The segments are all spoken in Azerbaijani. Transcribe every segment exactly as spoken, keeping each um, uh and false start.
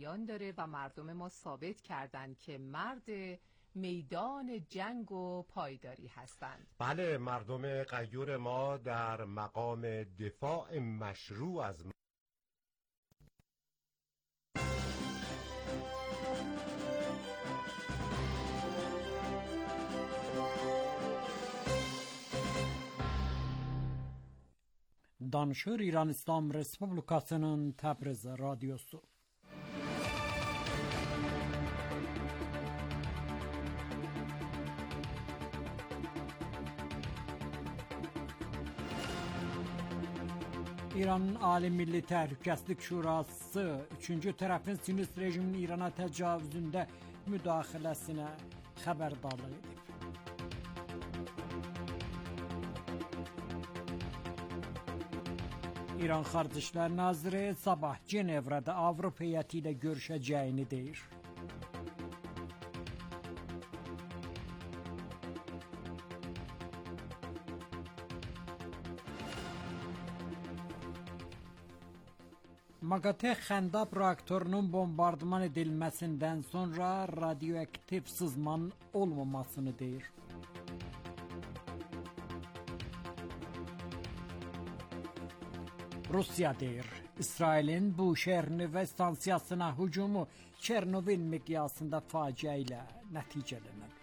جریان داره و مردم ما ثابت کردند که مرد میدان جنگ و پایداری هستند. بله، مردم غیور ما در مقام دفاع مشروع از Danışır İran İslam Respublikası'nın Təbriz Radyosu. İranın Ali Milli Təhlükəsizlik Şurası üçüncü tərəfin Siyonist rejiminin İrana təcavüzündə müdaxiləsinə xəbərdarlıq edib. İran Xarici İşlər Naziri sabah Cenevrədə Avropa heyəti ilə görüşəcəyini deyir. Maqate Xəndab reaktorunun bombardman edilməsindən sonra radioaktiv sızmanın olmamasını deyir. Rusiya deyir, İsrailin bu şəhər nüvə stansiyasına hücumu Çernobil miqyasında faciə ilə nəticələnib.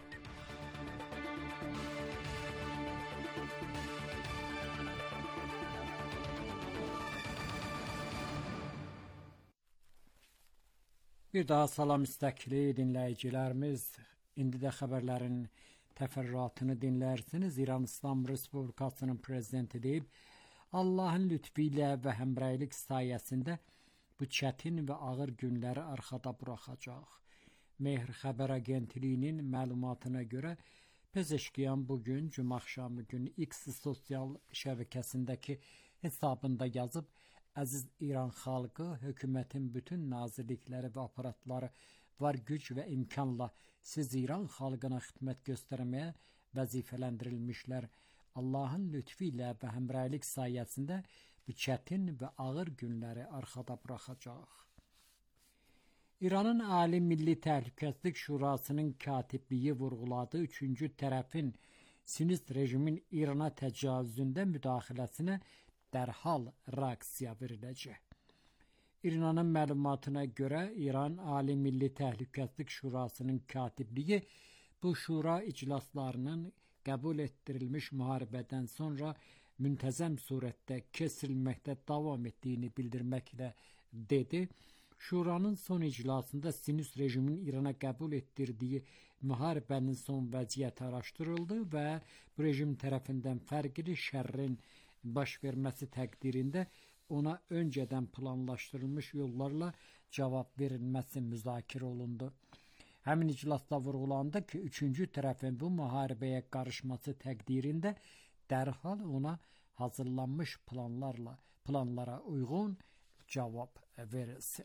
Bir daha salam istəkli dinləyicilərimiz, indi də xəbərlərin təfərrüatını dinlərsiniz. İran İslam Respublikasının prezidenti deyib, Allahın lütfu ilə və həmrəylik sayəsində bu çətin və ağır günləri arxada buraxacaq. Mehr xəbər agentliyinin məlumatına görə Pezeşkiyan bugün cümə axşamı günü X sosial şəbəkəsindəki hesabında yazıb, əziz İran xalqı, hökumətin bütün nazirlikləri və aparatları var güc və imkanla siz İran xalqına xidmət göstərməyə vəzifələndirilmişlər. Allahın lütfu ilə və həmrəylik sayəsində bu çətin və ağır günləri arxada buraxacaq. İranın Ali Milli Təhlükəsizlik Şurasının katibliyi vurğuladığı üçüncü tərəfin Siyonist rejimin İrana təcavüzündə müdaxiləsinə dərhal reaksiya veriləcək. İranın məlumatına görə İran Ali Milli Təhlükəsizlik Şurasının katibliyi bu şura iclaslarının qəbul etdirilmiş müharibədən sonra müntəzəm surətdə kesilməkdə davam etdiyini bildirməklə dedi. Şuranın son iclasında Siyonist rejimin İrana qəbul etdirdiyi müharibənin son vəziyyəti araşdırıldı və bu rejim tərəfindən fərqli şərrin baş verməsi təqdirində ona öncədən planlaşdırılmış yollarla cavab verilməsi müzakirə olundu. Həmin iclasda vurğulandı ki, üçüncü tərəfin bu müharibəyə qarışması təqdirində dərhal ona hazırlanmış planlarla, planlara uyğun cavab verilsin.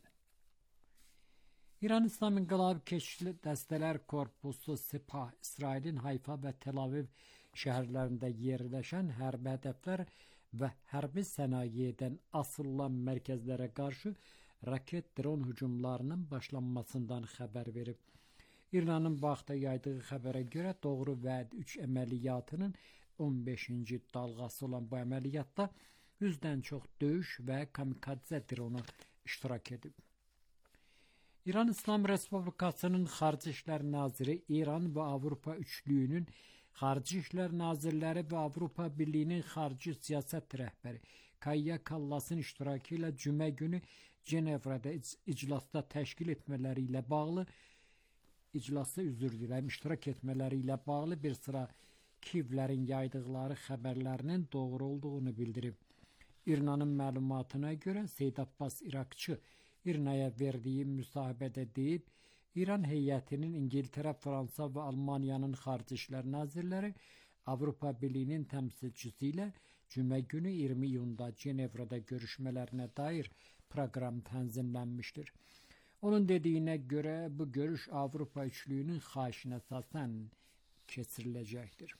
İran İslam İnqilab Keşikli Dəstələr Korpusu Sepah, İsrailin Hayfa və Tel Aviv şəhərlərində yerləşən hərbi hədəflər və hərbi sənayedən asılan mərkəzlərə qarşı raket dron hücumlarının başlanmasından xəbər verib. İranın vaxta yaydığı xəbərə görə Doğru Vəd üç əməliyyatının on beşinci dalğası olan bu əməliyyatda yüzdən çox döyüş və kamikadze dronu iştirak edib. İran İslam Respublikasının Xarici İşlər Naziri İran və Avropa üçlüyünün Xarici İşlər Nazirləri və Avropa Birliyinin xarici siyasət rəhbəri Kayya Kallas'ın iştirakı ilə cümə günü Cenevrədə iclasda təşkil etmələri ilə bağlı iclası üzr diləyim, iştirak etmələri ilə bağlı bir sıra Kiyevlərin yaydıqları xəbərlərinin doğru olduğunu bildirib. İranın məlumatına görə Seyyid Abbas İraqçı İrnaya verdiyi müsahibədə deyib, İran heyətinin İngiltərə, Fransa və Almaniyanın Xarici İşlər Nazirləri Avropa Birliyinin təmsilçisi ilə cümə günü iyirmi iyunda Cenevrədə görüşmələrinə dair proqram tənzimlənmişdir. Onun dediyinə görə bu görüş Avropa üçlüyünün xahişinə əsasən keçiriləcəkdir.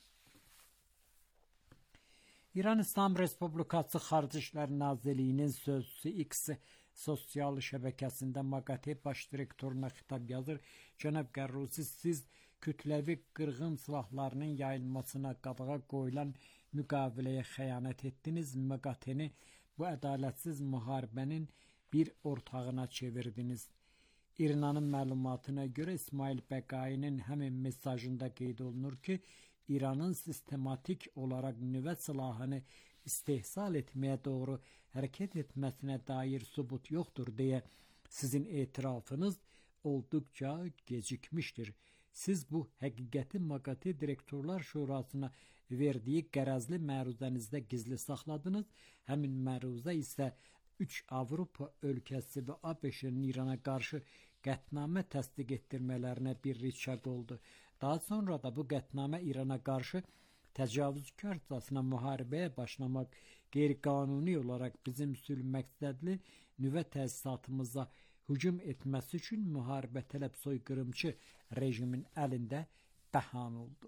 İran İslam Respublikası Xarici İşlər Nazirliyinin sözçüsü X sosial şəbəkəsində MAQATE baş direktoruna xitab yazır. Cənab Qərrusi, siz kütləvi qırğın silahlarının yayılmasına qadağa qoyulan müqaviləyə xəyanət etdiniz. MAQATE-ni bu ədalətsiz müharibənin bir ortağına çevirdiniz. İranın məlumatına görə İsmail Bəqainin həmin mesajında qeyd olunur ki, İranın sistematik olaraq nüvə silahını istehsal etməyə doğru hərəkət etməsinə dair sübut yoxdur deyə sizin etirafınız olduqca gecikmişdir. Siz bu həqiqəti MAQATE Direktorlar Şurasına verdiyi qərəzli məruzənizdə gizli saxladınız. Həmin məruzə isə üç Avropa ölkəsi və ABŞ-nin İrana qarşı qətnamə təsdiq etdirmələrinə bir riçaq oldu. Daha sonra da bu qətnamə İrana qarşı təcavüzkarcasına müharibəyə başlamaq, qeyri-qanuni olaraq bizim sülh məqsədli nüvə təsisatımıza hücum etməsi üçün müharibə tələb soyqırımçı rejimin əlində bəhan oldu.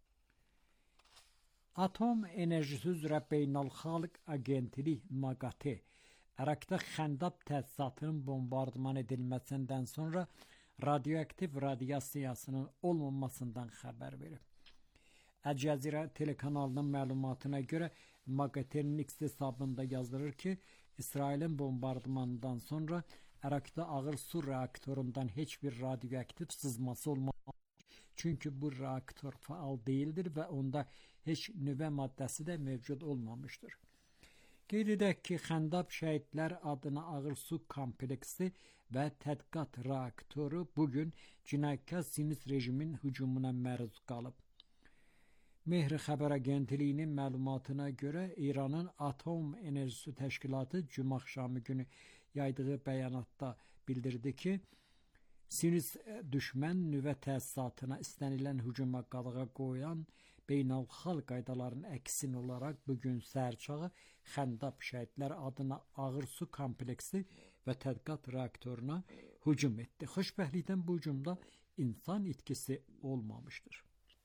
Atom Enerjisi üzrə Beynəlxalq Agentliyi MAQATE Irakda Xəndab təsisatının bombardıman edilməsindən sonra radioaktiv radiasiyasının olmamasından xəbər verib. Əl-Cəzirə telekanalının məlumatına görə MAQATE-nin X hesabında yazılır ki, İsrailin bombardımanından sonra Irakda ağır su reaktorundan heç bir radioaktiv sızması olmamışdır. Çünki bu reaktor faal değildir və onda heç nüvə maddəsi də mövcud olmamışdır. Qeyd edək ki, Xəndab Şəhidlər adına ağır su kompleksi və tədqiqat reaktoru bugün cinayətkar Siyonist rejimin hücumuna məruz qalıb. Mehr Xəbər Agentliyinin məlumatına görə İranın Atom Enerjisi Təşkilatı cümə axşamı günü yaydığı bəyanatda bildirdi ki, Siyonist düşmən nüvə təsisatına istənilən hücuma qadağa qoyan beynəlxalq qaydaların əksin olaraq bugün səhərçağı Xəndab Şəhidlər adına ağır su kompleksi və tədqiqat reaktoruna hücum etdi. Xoşbəxtlikdən bu hücumda insan itkisi olmamışdır.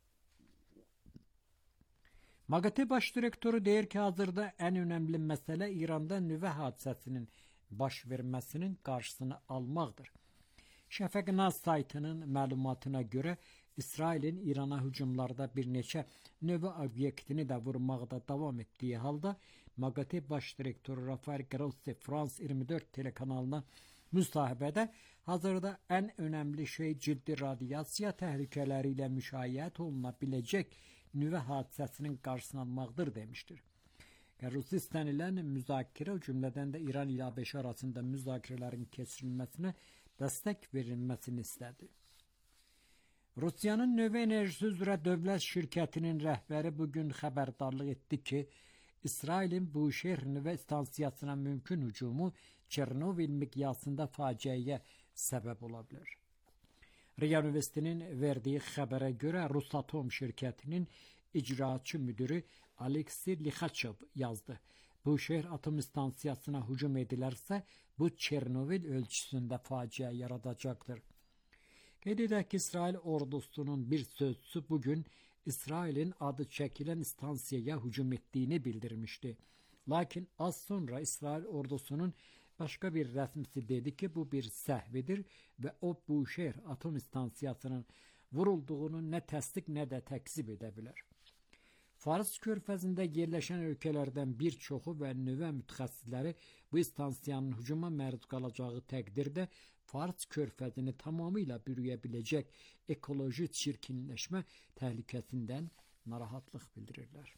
MAQATE baş direktoru deyir ki, hazırda ən önəmli məsələ İranda nüvə hadisəsinin baş verməsinin qarşısını almaqdır. Şəfəq Naz saytının məlumatına görə İsrailin İrana hücumlarda bir neçə nüvə obyektini də vurmaqda davam etdiyi halda MAQATE baş direktoru Rafael Grossi France iyirmi dörd telekanalına müsahibədə hazırda ən önəmli şey ciddi radiasiya təhlükələri ilə müşayiət oluna biləcək nüvə hadisəsinin qarşısını almaqdır demişdir. Grossi istənilən müzakirə, cümlədən də İran ilə ABŞ arasında müzakirələrin keçirilməsinə dəstək verilməsini istədi. Rusiyanın nüvə enerjisi üzrə dövlət şirkətinin rəhbəri bugün xəbərdarlıq etdi ki, İsrailin Buşehr nüvə stansiyasına mümkün hücumu Çernobil miqyasında faciəyə səbəb ola bilər. Riya Üniversitesinin verdiyi xəbərə görə Rusatom şirkətinin icraçı müdürü Aleksey Lixaçov yazdı. Buşehr atom stansiyasına hücum edilərsə, bu Çernobil ölçüsündə faciə yaradacaqdır. Qeyd edək ki, İsrail ordusunun bir sözcüsü bugün İsrailin adı çəkilən stansiyaya hücum etdiyini bildirmişdi. Lakin az sonra İsrail ordusunun başqa bir rəsmisi dedi ki, bu bir səhvidir və o Buşehr atom stansiyasının vurulduğunu nə təsdiq, nə də təkzib edə bilər. Fars körfəzində yerləşən ölkələrdən bir çoxu və nüvə mütəxəssisləri bu stansiyanın hücuma məruz qalacağı təqdirdə Fars körfəzini tamamilə bürüyə biləcək ekoloji çirkinləşmə təhlükəsindən narahatlıq bildirirlər.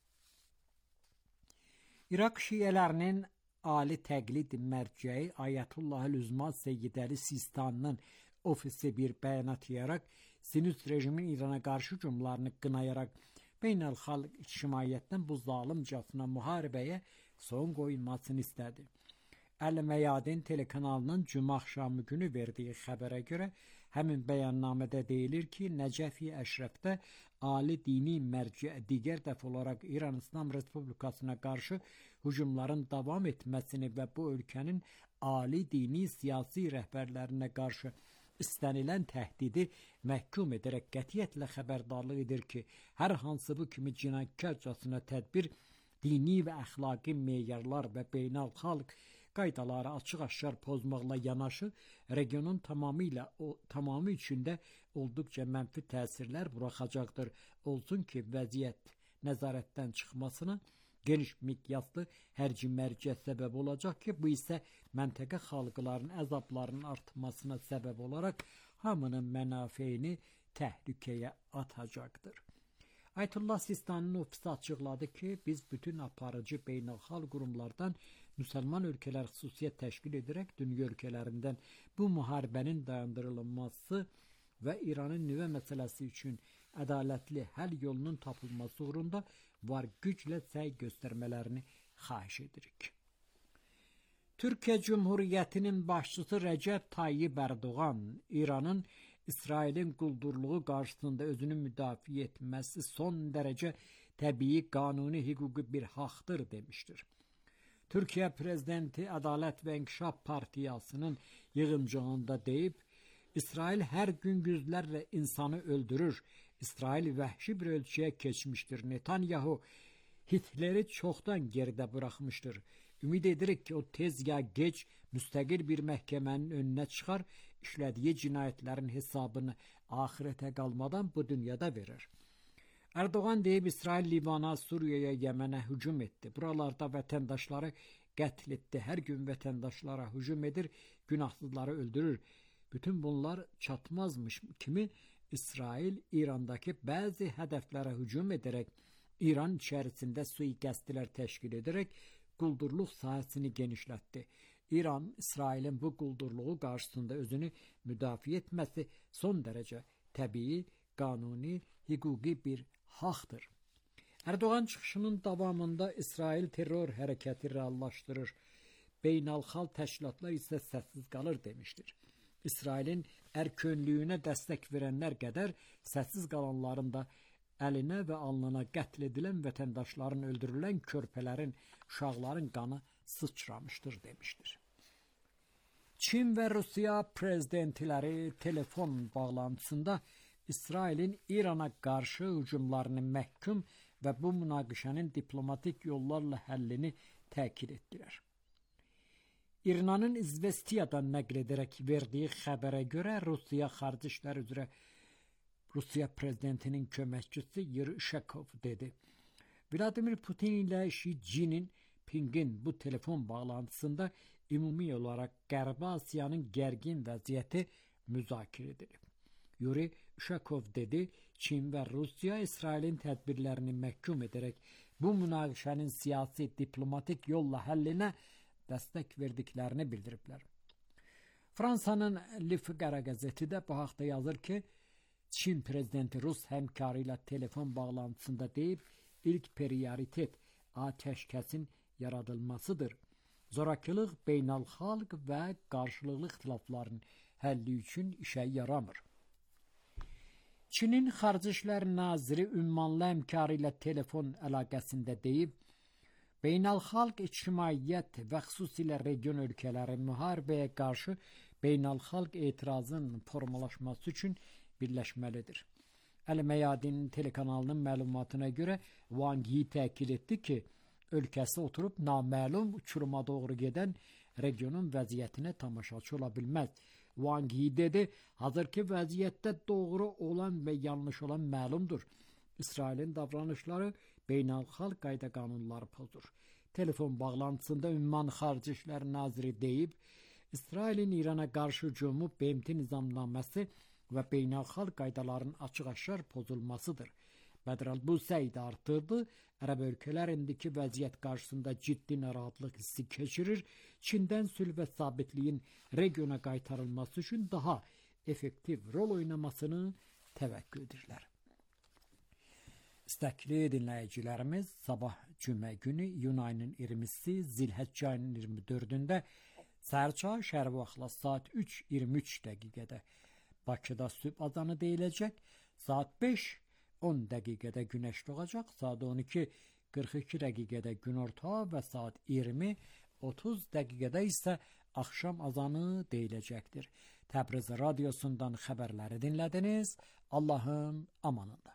İraq şiələrinin ali təqlid mərcəyi Ayətullah-ül-Üzma Seyyid Əli Sistanının ofisi bir bəyanat yayaraq Siyonist rejimin İrana qarşı hücumlarını qınayaraq beynəlxalq ictimaiyyətdən bu zalımcasına müharibəyə son qoyulmasını istədi. Əl-Məyadin telekanalının cümə axşamı günü verdiyi xəbərə görə həmin bəyannamədə deyilir ki, Nəcəfi Əşrəfdə ali dini mərcə digər dəfə olaraq İran İslam Respublikasına qarşı hücumların davam etməsini və bu ölkənin ali dini siyasi rəhbərlərinə qarşı istənilən təhdidi məhkum edərək qətiyyətlə xəbərdarlıq edir ki, hər hansı bu kimi cinayətkarcasına tədbir dini və əxlaqi meyarlar və beynəlxalq qaydaları açıq-aşkar pozmaqla yanaşı, regionun tamamilə o tamamı içində olduqca mənfi təsirlər buraxacaqdır. Olsun ki, vəziyyət nəzarətdən çıxmasına geniş miqyaslı hərci mərcə səbəb olacaq ki, bu isə məntəqə xalqlarının əzablarının artmasına səbəb olaraq hamının mənafeyini təhlükəyə atacaqdır. Ayətullah Sistaninin ofisi açıqladı ki, biz bütün aparıcı beynəlxalq qurumlardan müsəlman ölkələr xüsusiyyət təşkil edərək dünya ölkələrindən bu müharibənin dayandırılması və İranın nüvə məsələsi üçün ədalətli həll yolunun tapılması uğrunda var güclə səy göstərmələrini xahiş edirik. Türkiyə Cumhuriyyətinin başçısı Rəcəb Tayyib Ərdoğan, İranın İsrailin quldurluğu qarşısında özünü müdafiə etməsi son dərəcə təbii, qanuni, hüquqi bir haqdır demişdir. Türkiyə Prezidenti Ədalət və İnkişaf Partiyasının yığıncağında deyib, İsrail hər gün yüzlərlə insanı öldürür. İsrail vəhşi bir ölçüyə keçmişdir. Netanyahu Hitleri çoxdan geridə buraxmışdır. Ümid edirik ki, o tez ya geç müstəqil bir məhkəmənin önünə çıxar, işlədiyi cinayətlərin hesabını ahirətə qalmadan bu dünyada verir. Erdoğan deyib, İsrail Livana, Suriyaya, Yəmənə hücum etdi. Buralarda vətəndaşları qətl etdi. Hər gün vətəndaşlara hücum edir, günahsızları öldürür. Bütün bunlar çatmazmış kimi İsrail İrandakı bəzi hədəflərə hücum edərək, İran içərisində sui-qəsdlər təşkil edərək quldurluq sahəsini genişlətdi. İran, İsrailin bu quldurluğu qarşısında özünü müdafiə etməsi son dərəcə təbii, qanuni, hüquqi bir haqdır. Erdoğan çıxışının davamında İsrail terror hərəkəti reallaşdırır. Beynəlxalq təşkilatlar isə səssiz qalır demişdir. İsrailin ərkönlüyünə dəstək verənlər qədər səssiz qalanların da əlinə və alnına qətl edilən vətəndaşların öldürülən körpələrin, uşaqların qanı sıçramışdır demişdir. Çin və Rusiya prezidentləri telefon bağlantısında İsrailin İrana qarşı hücumlarını məhkum və bu münaqişənin diplomatik yollarla həllini təkid etdilər. İranın İzvestiyadan nəql edərək verdiyi xəbərə görə Rusiya Xarici İşlər üzrə Rusiya prezidentinin köməkçisi Yuri Ushakov dedi. Vladimir Putin ilə Xi Jinping'in Pingin bu telefon bağlantısında ümumi olaraq Qərbi Asiyanın gərgin vəziyyəti müzakirə edilib. Yuri Ushakov dedi, Çin və Rusiya İsrailin tədbirlərini məhkum edərək bu münaqişənin siyasi, diplomatik yolla həllinə dəstək verdiklərini bildiriblər. Fransanın Le Figaro qəzeti də bu haqda yazır ki, Çin prezidenti Rus həmkarı ilə telefon bağlantısında deyib, ilk prioritet atəşkəsin yaradılmasıdır. Zorakılıq beynəlxalq və qarşılıqlı ixtilafların həlli üçün işə yaramır. Çinin Xarici İşlər Naziri ünvanlı həmkarı ilə telefon əlaqəsində deyib, beynəlxalq ictimaiyyət və xüsusilə region ölkələri müharibəyə qarşı beynəlxalq etirazın formalaşması üçün birləşməlidir. Əl-Məyadin telekanalının məlumatına görə Wang Yi təkid etdi ki, ölkəsi oturub naməlum uçuruma doğru gedən regionun vəziyyətinə tamaşaçı ola bilməz. Wang Yi dedi, hazır ki vəziyyətdə doğru olan və yanlış olan məlumdur. İsrailin davranışları beynəlxalq qayda qanunları pozur. Telefon bağlantısında ünvan Xarici İşlər Naziri deyib, İsrailin İrana qarşı hücumu B M T nizamnaməsi və beynəlxalq qaydaların açıq-aşkar pozulmasıdır. Bədral bu səydə artırdı, Ərəb ölkələr indiki vəziyyət qarşısında ciddi narahatlıq hissi keçirir, Çindən sülh və sabitliyin regiona qaytarılması üçün daha effektiv rol oynamasını təvəqqə edirlər. İstəkli dinləyicilərimiz, sabah cümə günü iyun ayının iyirmisi, Zilhəcc ayının iyirmi dördündə səhərçağı şəhər vaxtla saat üç iyirmi üç dəqiqədə Bakıda sübh azanı deyiləcək, saat beş on dəqiqədə günəş doğacaq, saat on iki qırx iki dəqiqədə günorta və saat iyirmi otuz dəqiqədə isə axşam azanı deyiləcəkdir. Təbriz radiosundan xəbərləri dinlədiniz. Allahın amanında.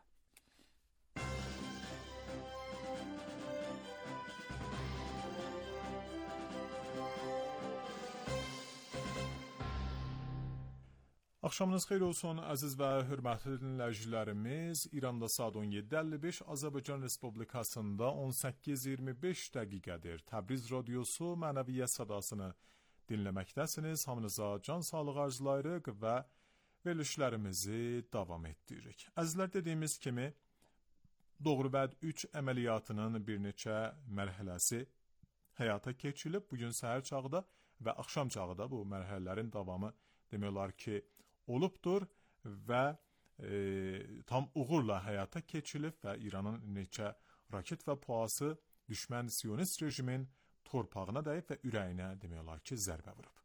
Axşamınız xeyir olsun, əziz və hörmətli dinləyicilərimiz. İranda saat on yeddi əlli beş, Azərbaycan Respublikasında on səkkiz iyirmi beş dəqiqədir. Təbriz Radiosu mənəviyyət sadasını dinləməkdəsiniz. Hamınıza can sağlığı arzulayırıq və verilişlərimizi davam etdiririk. Əzizlər, dediyimiz kimi, Doğru-Bəd üç əməliyyatının bir neçə mərhələsi həyata keçirilib. Bugün səhər çağda və axşam çağda bu mərhələlərin davamı demək olar ki, olubdur və e, tam uğurla həyata keçirilib və İranın neçə raket və puası düşmən Siyonist rejimin torpağına dəyib və ürəyinə demək olar ki, zərbə vurub.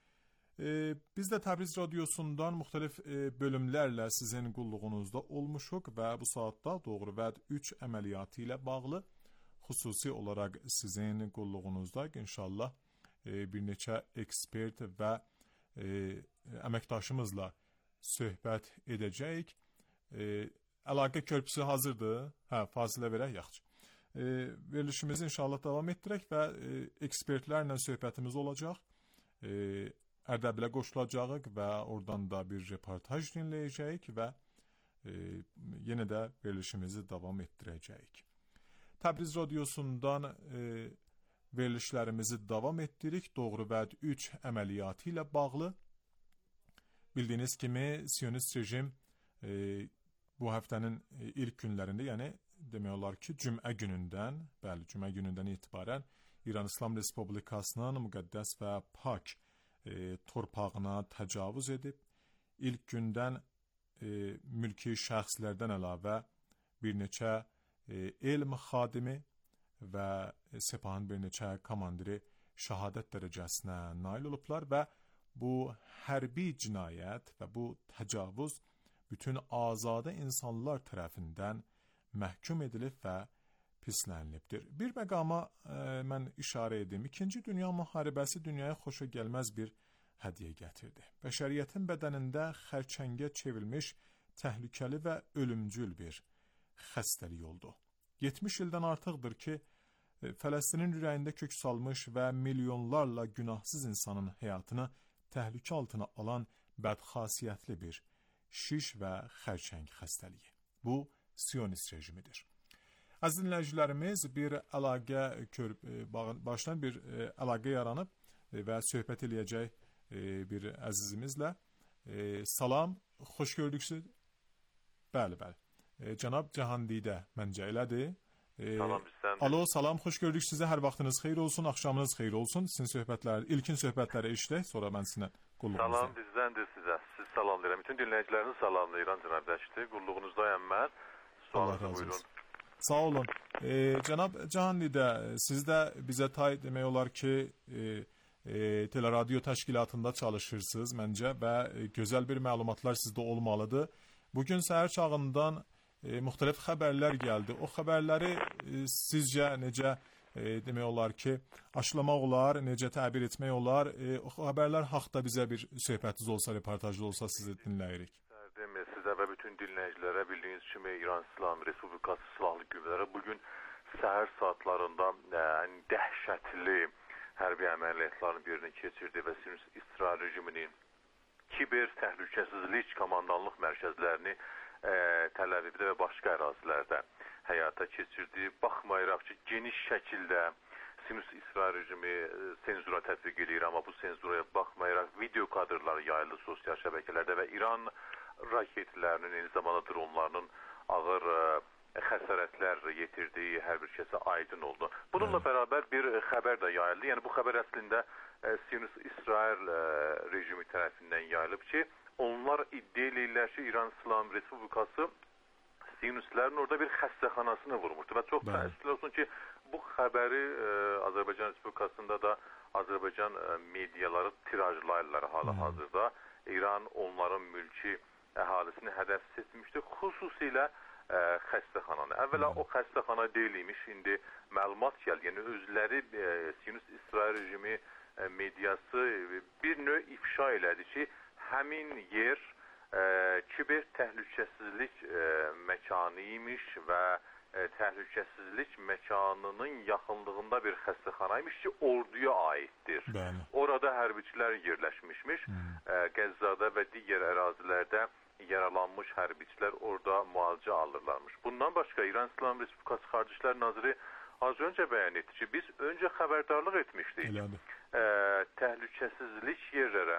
E, biz də Təbriz Radiosundan müxtəlif e, bölümlərlə sizin qulluğunuzda olmuşuq və bu saatda Doğru-Bəd üç əməliyyatı ilə bağlı xüsusi olaraq sizin qulluğunuzda inşallah e, bir neçə ekspert və e, əməkdaşımızla söhbət edəcəyik. E, əlaqə körpüsü hazırdır. Hə, fasilə verək, yaxşı. E, verilişimizi inşallah davam etdirək və e, ekspertlərlə söhbətimiz olacaq. E, Ərdəbilə qoşulacağıq və oradan da bir reportaj dinləyəcəyik və e, yenə də verilişimizi davam etdirəcəyik. Təbriz Radiosundan e, verilişlərimizi davam etdirik. Doğru-Bəd üç əməliyyatı ilə bağlı. Bildiyiniz kimi Siyonist rejim e, bu həftənin e, ilk günlərində, yəni demək olar ki, cümə günündən, bəli, cümə günündən etibarən İran İslam Respublikasının müqəddəs və pak e, torpağına təcavüz edib. İlk gündən e, mülki şəxslərdən əlavə bir neçə e, elm xadimi və Sepahın bir neçə komandiri şəhadət dərəcəsinə nail olublar və bu hərbi cinayət və bu təcavüz bütün azadə insanlar tərəfindən məhkum edilib və pislənilibdir. Bir məqama e, mən işarə edim. İkinci Dünya müharibəsi dünyaya xoşa gəlməz bir hədiyyə gətirdi. Bəşəriyyətin bədənində xərçəngə çevrilmiş təhlükəli və ölümcül bir xəstəlik oldu. yetmiş ildən artıqdır ki, Fələstinin ürəyində kök salmış və milyonlarla günahsız insanın həyatını təhlükə altına alan bədxasiyyətli bir şiş və xərçəng xəstəliyi. Bu, Siyonist rejimidir. Əziz dinləyicilərimiz, bir əlaqə başdan bir əlaqə yaranıb və söhbət eləyəcək bir əzizimizlə. Salam, xoş gördük siz. Bəli, bəli. Cənab Cahandidə məncə elədir. Salam bizdən. Alo, salam, xoş gördük sizə. Hər vaxtınız xeyir olsun, axşamınız xeyir olsun. Sizin söhbətlər, ilkin söhbətləri eşidək, sonra mən sizinlə qulluğunuzda. Salam bizdəndir sizə. Siz salamlayıram. Bütün dinləyicilərinizi salamlayıram cənab Rəşdi. Qulluğunuzdayam mən. Sualınızı buyurun. Sağ olun. E, cənab Cahandidə, siz də bizə tay demək olar ki, e, e, teleradio təşkilatında çalışırsınız məncə və e, gözəl bir məlumatlar sizdə olmalıdır. Bugün səhər çağından E, müxtəlif xəbərlər gəldi. O xəbərləri e, sizcə necə e, demək olar ki, aşılamaq olar, necə təbir etmək olar? E, o xəbərlər haqda bizə bir söhbətiniz olsa, reportajlı olsa sizi dinləyirik. Demə sizə və bütün dinləyicilərə bildiyiniz kimi İran İslam Respublikası Silahlı Qüvvələri bugün səhər saatlarında ən dəhşətli hərbi əməliyyatların birini keçirdi və İsrail rejiminin kiber təhlükəsizlik komandanlıq mərkəzlərini Ə, Təl Əvivdə və başqa ərazilərdə həyata keçirdi. Baxmayaraq ki, geniş şəkildə Siyonist İsrail rejimi senzura tətbiq edir, amma bu senzuraya baxmayaraq video kadrları yayıldı sosial şəbəkələrdə və İran raketlərinin, eyni zamanda dronlarının ağır ə, xəsarətlər yetirdiyi hər bir kəsə aydın oldu. Bununla bərabər bir xəbər də yayıldı. Yəni bu xəbər əslində Siyonist İsrail ə, rejimi tərəfindən yayılıb ki, onlar iddia edirlər ki, İran İslam Respublikası Siyonistlərin orada bir xəstəxanasını vurmuşdu və çox təəssüflər olsun ki, bu xəbəri ə, Azərbaycan Respublikasında da Azərbaycan ə, mediaları tirajlayırlar hal-hazırda. İran onların mülki əhalisini hədəf seçmişdi, xüsusilə ə, xəstəxananı. Əvvəla o xəstəxana deyilmiş, indi məlumat gəldi. Yəni özləri ə, Siyonist İsrail rejimi ə, mediası bir növ ifşa elədi ki, həmin yer ə, kiber təhlükəsizlik ə, məkanı imiş və e, təhlükəsizlik məkanının yaxınlığında bir xəstəxanaymış ki, orduya aiddir. Bəli. Orada hərbiçilər yerləşmişmiş. E, Qəzzada və digər ərazilərdə yaralanmış hərbiçilər orada müalicə alırlarmış. Bundan başqa İran İslam Respublikası Xarici İşlər Naziri az öncə bəyan etdi ki, biz öncə xəbərdarlıq etmişdik. E, təhlükəsizlik yerlərə,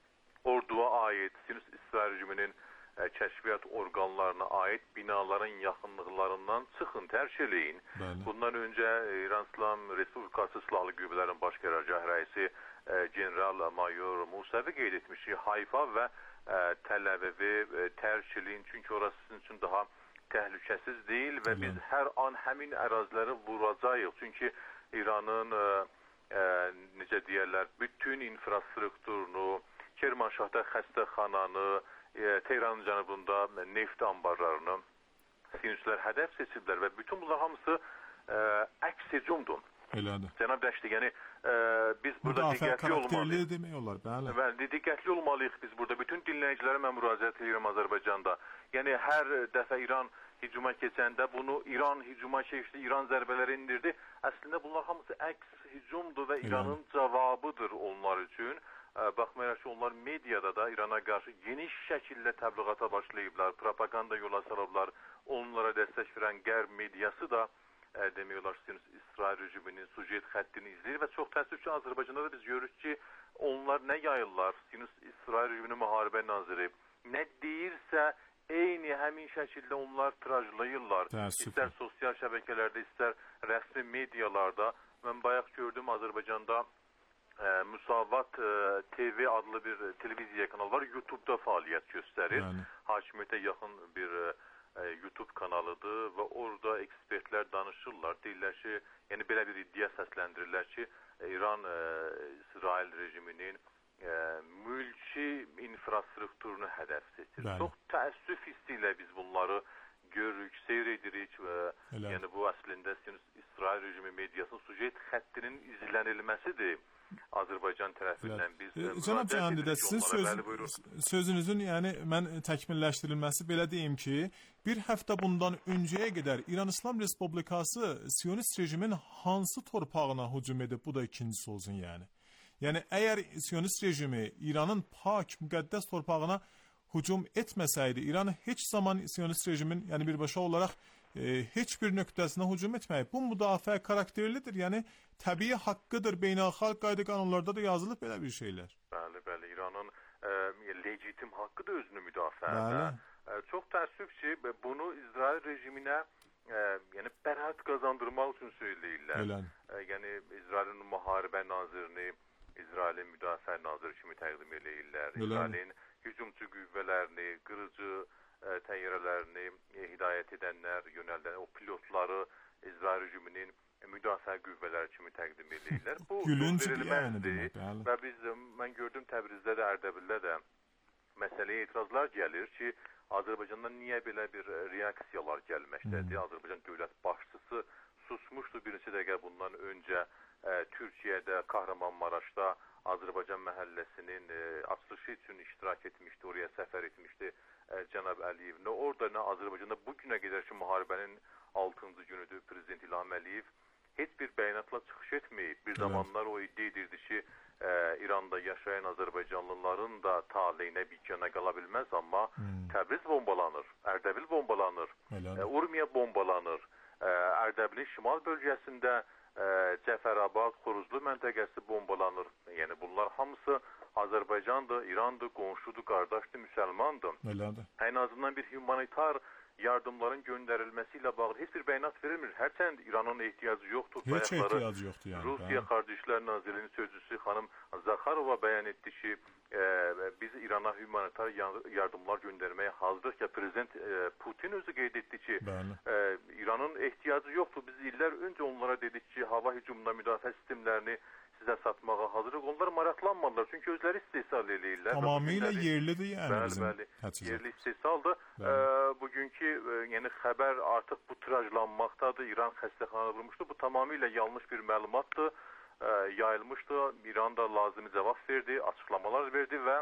orduya aid, Siyonist İsrail rejiminin e, kəşfiyyat orqanlarına aid binaların yaxınlıqlarından çıxın, tərk eləyin. Bundan öncə İran İslam Respublikası Silahlı Qüvvələrin Baş Qərargah rəisi e, General Mayor Musavi qeyd etmiş ki, Hayfa və e, Təl-Əvivi e, tərk eləyin, çünki orası sizin üçün daha təhlükəsiz deyil və biz hər an həmin əraziləri vuracağıq. Çünki İranın e, e, necə deyərlər, bütün infrastrukturunu, Kermanşahda xəstəxananı, e, Tehranın cənubunda neft anbarlarını Siyonistlər hədəf seçiblər və bütün bunlar hamısı e, əks hücumdur. Elədir. Cənab Dəşti, yəni e, biz burada diqqətli olmalıyıq. Demək olar, bəli. Bəli, diqqətli olmalıyıq biz burada. Bütün dinləyicilərə mən müraciət edirəm Azərbaycanda. Yəni hər dəfə İran hücuma keçəndə bunu İran hücuma keçdi, İran zərbələri indirdi. Əslində bunlar hamısı əks hücumdur və İranın cavabıdır onlar üçün. Baxmayaraq ki, onlar mediada da İrana qarşı geniş şəkildə təbliğata başlayıblar, propaganda yola salıblar. Onlara dəstək verən Qərb mediası da e, demək olar ki, İsrail rejiminin sujet xəttini izləyir və çox təəssüf ki, Azərbaycanda da biz görürük ki, onlar nə yayırlar, İsrail rejiminin müharibə naziri nə deyirsə, eyni həmin şəkildə onlar tirajlayırlar. İstər sosial şəbəkələrdə, istər rəsmi medialarda. Mən bayaq gördüm Azərbaycanda e, Müsavat e, T V adlı bir televiziya kanalı var. YouTube'da fəaliyyət göstərir. Yani. Hakimiyyətə yaxın bir e, YouTube kanalıdır və orada ekspertlər danışırlar. Deyirlər ki, yəni belə bir iddia səsləndirirlər ki, İran e, İsrail rejiminin e, mülki infrastrukturunu hədəf seçir. Yani. Çox təəssüf hissi ilə biz bunları görürük, seyr edirik və Elə. yəni bu əslində İsrail rejimi mediasının sujet xəttinin izlənilməsidir. Azərbaycan tərəfindən biz e, Cənab Cəhəndi, sizin söz, sözünüzün yəni mən təkmilləşdirilməsi belə deyim ki, bir həftə bundan öncəyə qədər İran İslam Respublikası Siyonist rejimin hansı torpağına hücum edib, bu da ikincisi olsun yəni. Yəni əgər Siyonist rejimi İranın pak, müqəddəs torpağına hücum etməsəydi, İran heç zaman Siyonist rejimin yəni birbaşa olaraq e, heç bir nöqtəsinə hücum etməyib. Bu müdafiə karakterlidir, yəni təbii haqqıdır, beynəlxalq qayda qanunlarda da yazılıb belə bir şeylər. Bəli, bəli, İranın e, legitim haqqı da özünü müdafiədə. E, çox təəssüf ki, bunu İsrail rejiminə e, yəni bəraət qazandırmaq üçün söyləyirlər. E, yəni İsrailin müharibə nazirini, İsrailin müdafiə naziri kimi təqdim eləyirlər. İsrailin hücumçu qüvvələrini, qırıcı e, təyyarələrini e, hidayət edənlər, yönəldən o pilotları İsrail rejiminin müdafiə qüvvələri kimi təqdim edirlər. Bu verilməzdir və biz, mən gördüm Təbrizdə də, Ərdəbildə də məsələyə etirazlar gəlir ki, Azərbaycandan niyə belə bir reaksiyalar gəlməkdədir? Azərbaycan dövlət başçısı susmuşdu bir neçə dəqiqə bundan öncə e, Türkiyədə, Kahramanmaraşda Azərbaycan məhəlləsinin e, açılışı üçün iştirak etmişdi, oraya səfər etmişdi e, cənab Əliyev. Nə orada, nə Azərbaycanda bu günə qədər ki, müharibənin altıncı günüdür Prezident İlham Əliyev heç bir bəyanatla çıxış etməyib. Bir zamanlar o iddia edirdi ki, e, İranda yaşayan Azərbaycanlıların da taleyinə bikana qala bilməz, amma hmm. Təbriz bombalanır, Ərdəbil bombalanır, e, Urmiya bombalanır, e, Ərdəbilin şimal bölgəsində e, Cəfərabad, Xoruzlu məntəqəsi bombalanır. Yəni bunlar hamısı Azərbaycandır, İrandır, qonşudur, qardaşdır, müsəlmandır. Elədir. Ən azından bir humanitar yardımların göndərilməsi ilə bağlı heç bir bəyanat verilmir. Hərçənd İranın ehtiyacı yoxdur. Heç ehtiyacı yoxdur yəni. Rusiya Xarici İşlər Nazirliyinin sözçüsü xanım Zaxarova bəyan etdi ki, e, biz İrana humanitar yardımlar göndərməyə hazırıq ki, Prezident e, Putin özü qeyd etdi ki, e, İranın ehtiyacı yoxdur. Biz illər öncə onlara dedik ki, hava hücumuna müdafiə sistemlərini sizə satmağa hazırıq. Onlar maraqlanmadılar. Çünki özləri istehsal eləyirlər. Tamamilə yerlidir yəni bəli, bizim bəli, təchizat. Yerli istehsaldır. E, bugünkü e, yəni xəbər artıq bu tirajlanmaqdadır. İran xəstəxana vurmuşdu. Bu tamamilə yanlış bir məlumatdır. E, yayılmışdı. İran da lazımi cavab verdi, açıqlamalar verdi və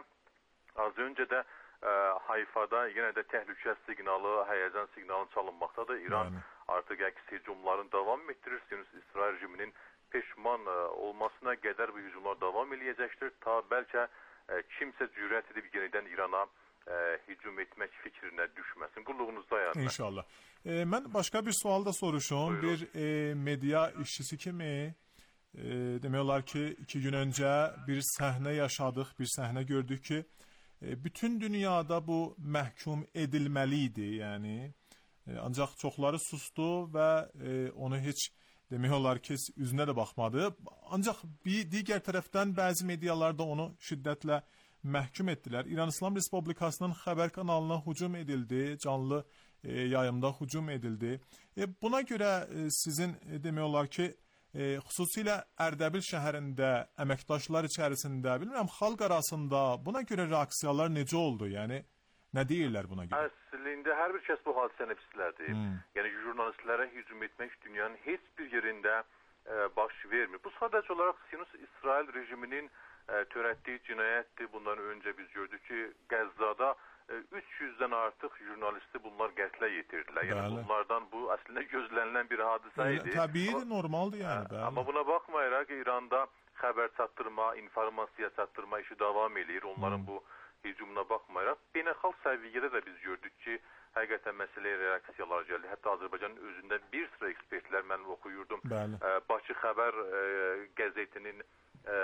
az öncə də e, Hayfada yenə də təhlükə siqnalı, həyəcan siqnalı çalınmaqdadır. İran yəni. artıq əks hücumların davam etdirir. Siyonist-İsrail rejiminin peşman olmasına qədər bu hücumlar davam eləyəcəkdir. Ta bəlkə kimsə cürət edib yenidən İrana e, hücum etmək fikrinə düşməsin. Qulluğunuzdayam. İnşallah. E, mən başqa bir sual da soruşum. Buyurun. Bir e, media işçisi kimi e, demək olar ki, iki gün öncə bir səhnə yaşadıq, bir səhnə gördük ki, e, bütün dünyada bu məhkum edilməli idi. Yəni, e, ancaq çoxları sustu və e, onu heç demək olar ki, üzünə də baxmadı. Ancaq bir digər tərəfdən bəzi medialarda onu şiddətlə məhkum etdilər. İran İslam Respublikasının xəbər kanalına hücum edildi, canlı e, yayımda hücum edildi. E, buna görə e, sizin e, demək olar ki, e, xüsusilə Ərdəbil şəhərində əməkdaşlar içərisində, bilmirəm, xalq arasında buna görə reaksiyalar necə oldu? Yəni, nə deyirlər buna görə? Əslində hər bir kəs bu hadisəni pislərdir. Hmm. Yəni jurnalistlərə hücum etmək dünyanın heç bir yerində e, baş vermir. Bu sadəcə olaraq Siyonist-İsrail rejiminin e, törətdiyi cinayətdir. Bundan öncə biz gördük ki, Qəzzada e, üç yüzdən artıq jurnalisti bunlar qətlə yetirdilər. Yəni bəli. Bunlardan bu əslində gözlənilən bir hadisə idi. Təbii, normaldır yəni. Bəli. Amma buna baxmayaraq İranda xəbər çatdırma, informasiya çatdırma işi davam edir. Onların hmm. bu hücumuna baxmayaraq, beynəlxalq səviyyədə də biz gördük ki, həqiqətən məsələyə reaksiyalar gəldi. Hətta Azərbaycanın özündə bir sıra ekspertlər, mən oxuyurdum, e, Bakı Xəbər e, qəzetinin e,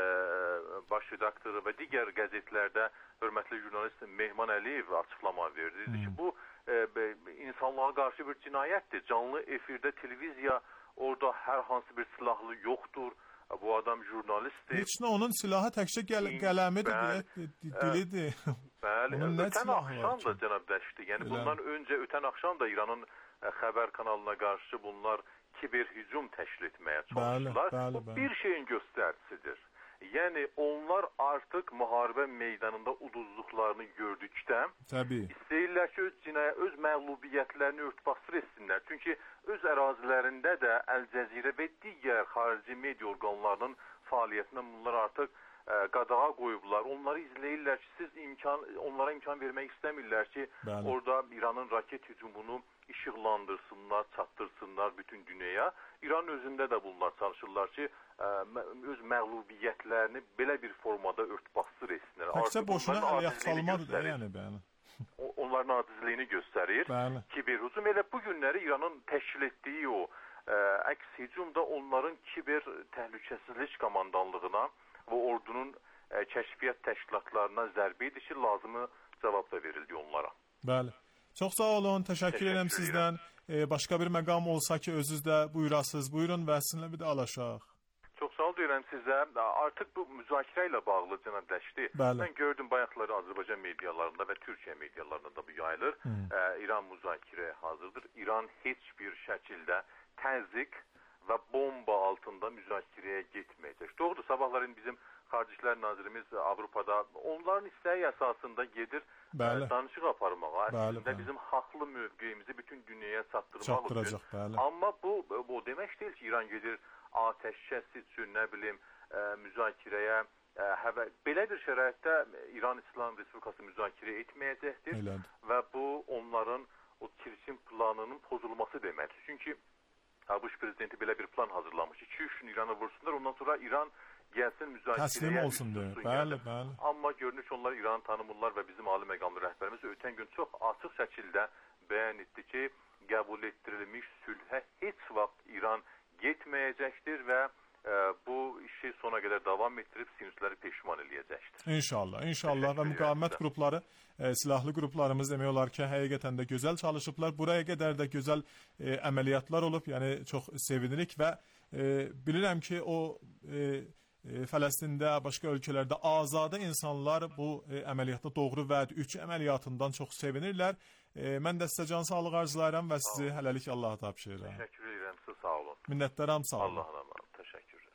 baş redaktoru və digər qəzetlərdə hörmətli jurnalist Mehman Əliyev açıqlama verdi. Dedi ki, bu e, insanlığa qarşı bir cinayətdir. Canlı efirdə televiziya, orada hər hansı bir silahlı yoxdur. Bu adam jurnalistdir. Heç nə, onun silahı təkcə gəl qələmidir, dilidir. Bəli, ötən axşam da cənab Dəşti, yəni Bilən. bundan öncə ötən axşam da İranın ə, xəbər kanalına qarşı bunlar kiber hücum təşkil etməyə çalışdılar. Bəli, bəli, bəli. Bu bir şeyin göstəricisidir. Yəni onlar artıq müharibə meydanında uduzduqlarını gördükdə Təbii. istəyirlər ki, öz cinayə, öz məğlubiyyətlərini örtbasır etsinlər. Çünki öz ərazilərində də Əl-Cəzirə və digər xarici media orqanlarının fəaliyyətindən bunlar artıq ə, qadağa qoyublar. Onları izləyirlər ki, siz imkan, onlara imkan vermək istəmirlər ki, Bəli. orada İranın raket hücumunu işıqlandırsınlar, çatdırsınlar bütün dünyaya. İran özündə də bunlar çalışırlar ki, ə, öz məğlubiyyətlərini belə bir formada örtbasır etsinlər. Təkcə boşuna ayaq salmadır da, yəni bəli. Onların acizliyini göstərir. Bəli. Kiber hücum elə bu günləri İranın təşkil etdiyi o ə, əks hücum da onların kiber təhlükəsizlik komandanlığına və ordunun ə, kəşfiyyat təşkilatlarına zərbə idi ki, lazımı cavab da verildi onlara. Bəli. Çox sağ olun, təşəkkür, təşəkkür edirəm sizdən. Ee, başqa bir məqam olsa ki, özünüz də buyurasınız. Buyurun və sizinlə bir də alaşaq. Çox sağ ol deyirəm sizə. Artıq bu müzakirə ilə bağlı cənab Dəşti. Bəli. Mən gördüm bayaqları Azərbaycan medialarında və Türkiyə medialarında da bu yayılır. Ee, İran müzakirəyə hazırdır. İran heç bir şəkildə təzyiq və bomba altında müzakirəyə getməyəcək. Doğrudur, sabahların bizim Xarici İşlər Nazirimiz Avropada onların istəyi əsasında gedir bəli. danışıq aparmağa. Əslində bəli, bizim haqlı mövqeyimizi bütün dünyaya çatdırmaq üçün. Amma bu, bu demək deyil ki, İran gedir atəşkəs üçün, nə bilim, ə, müzakirəyə ə, həvə. Belə bir şəraitdə İran İslam Respublikası müzakirə etməyəcəkdir. Elədir. Və bu onların o kirişim planının pozulması deməkdir. Çünki ABŞ prezidenti belə bir plan hazırlamış. iki üç gün İran'a vursunlar, ondan sonra İran gəlsin müzakirəyə təslim olsun deyə. Bəli, bəli. Amma görünür ki, onlar İranı tanımırlar və bizim ali məqamlı rəhbərimiz ötən gün çox açıq şəkildə bəyan etdi ki, qəbul etdirilmiş sülhə heç vaxt İran getməyəcəkdir və e, bu işi sona qədər davam etdirib sinirləri peşman eləyəcəkdir. İnşallah, inşallah və müqavimət qrupları, e, silahlı qruplarımız demək olar ki, həqiqətən də gözəl çalışıblar. Buraya qədər də gözəl e, əməliyyatlar olub, yəni çox sevinirik və e, bilirəm ki, o e, Fələstində, başqa ölkələrdə azadə insanlar bu e, əməliyyatda Doğru Vəd üç əməliyyatından çox sevinirlər. E, mən də sizə can sağlıq arzulayıram və sizi hələlik Allaha tapşırıram. Təşəkkür edirəm, siz sağ olun. Minnətdaram, sağ olun. Allah'a emanet, təşəkkürlər.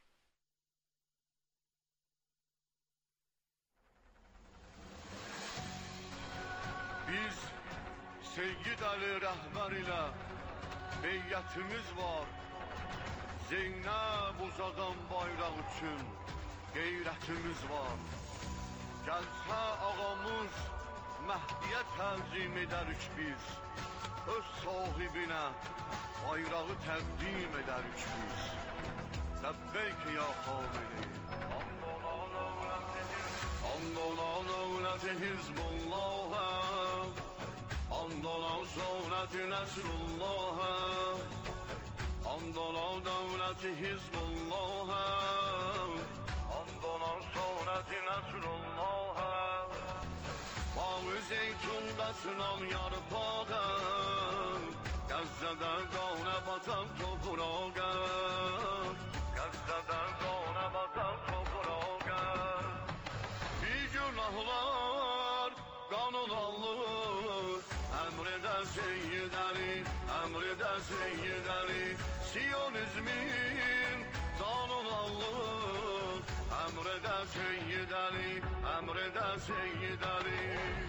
Biz Seyyid Ali rəhbər ilə beyyətimiz var. Zeynəb uzadan bayraq üçün qeyrətimiz var. Gəlsə ağamız Məhdiyə təzim edərik biz. öz sahibinə bayrağı təqdim edərik biz. Ləbbeyk ya Xameni. Andona dövləti Hizbullahə, andona sövləti Nəsrullahə, andona dövləti Hizbullahə, andona sövləti Nəsrullahə. Bağı zeytunda sınan yarpağı, Qəzzədə qanə batan toprağı, Qəzzədə qanə batan toprağı. Bir günahlar qanun alır, əmrədə Seyyid Əli, əmrədə Seyyid Əli. Siyonizmin qanun alır, əmrədə Seyyid Əli, əmrədə Seyyid Əli.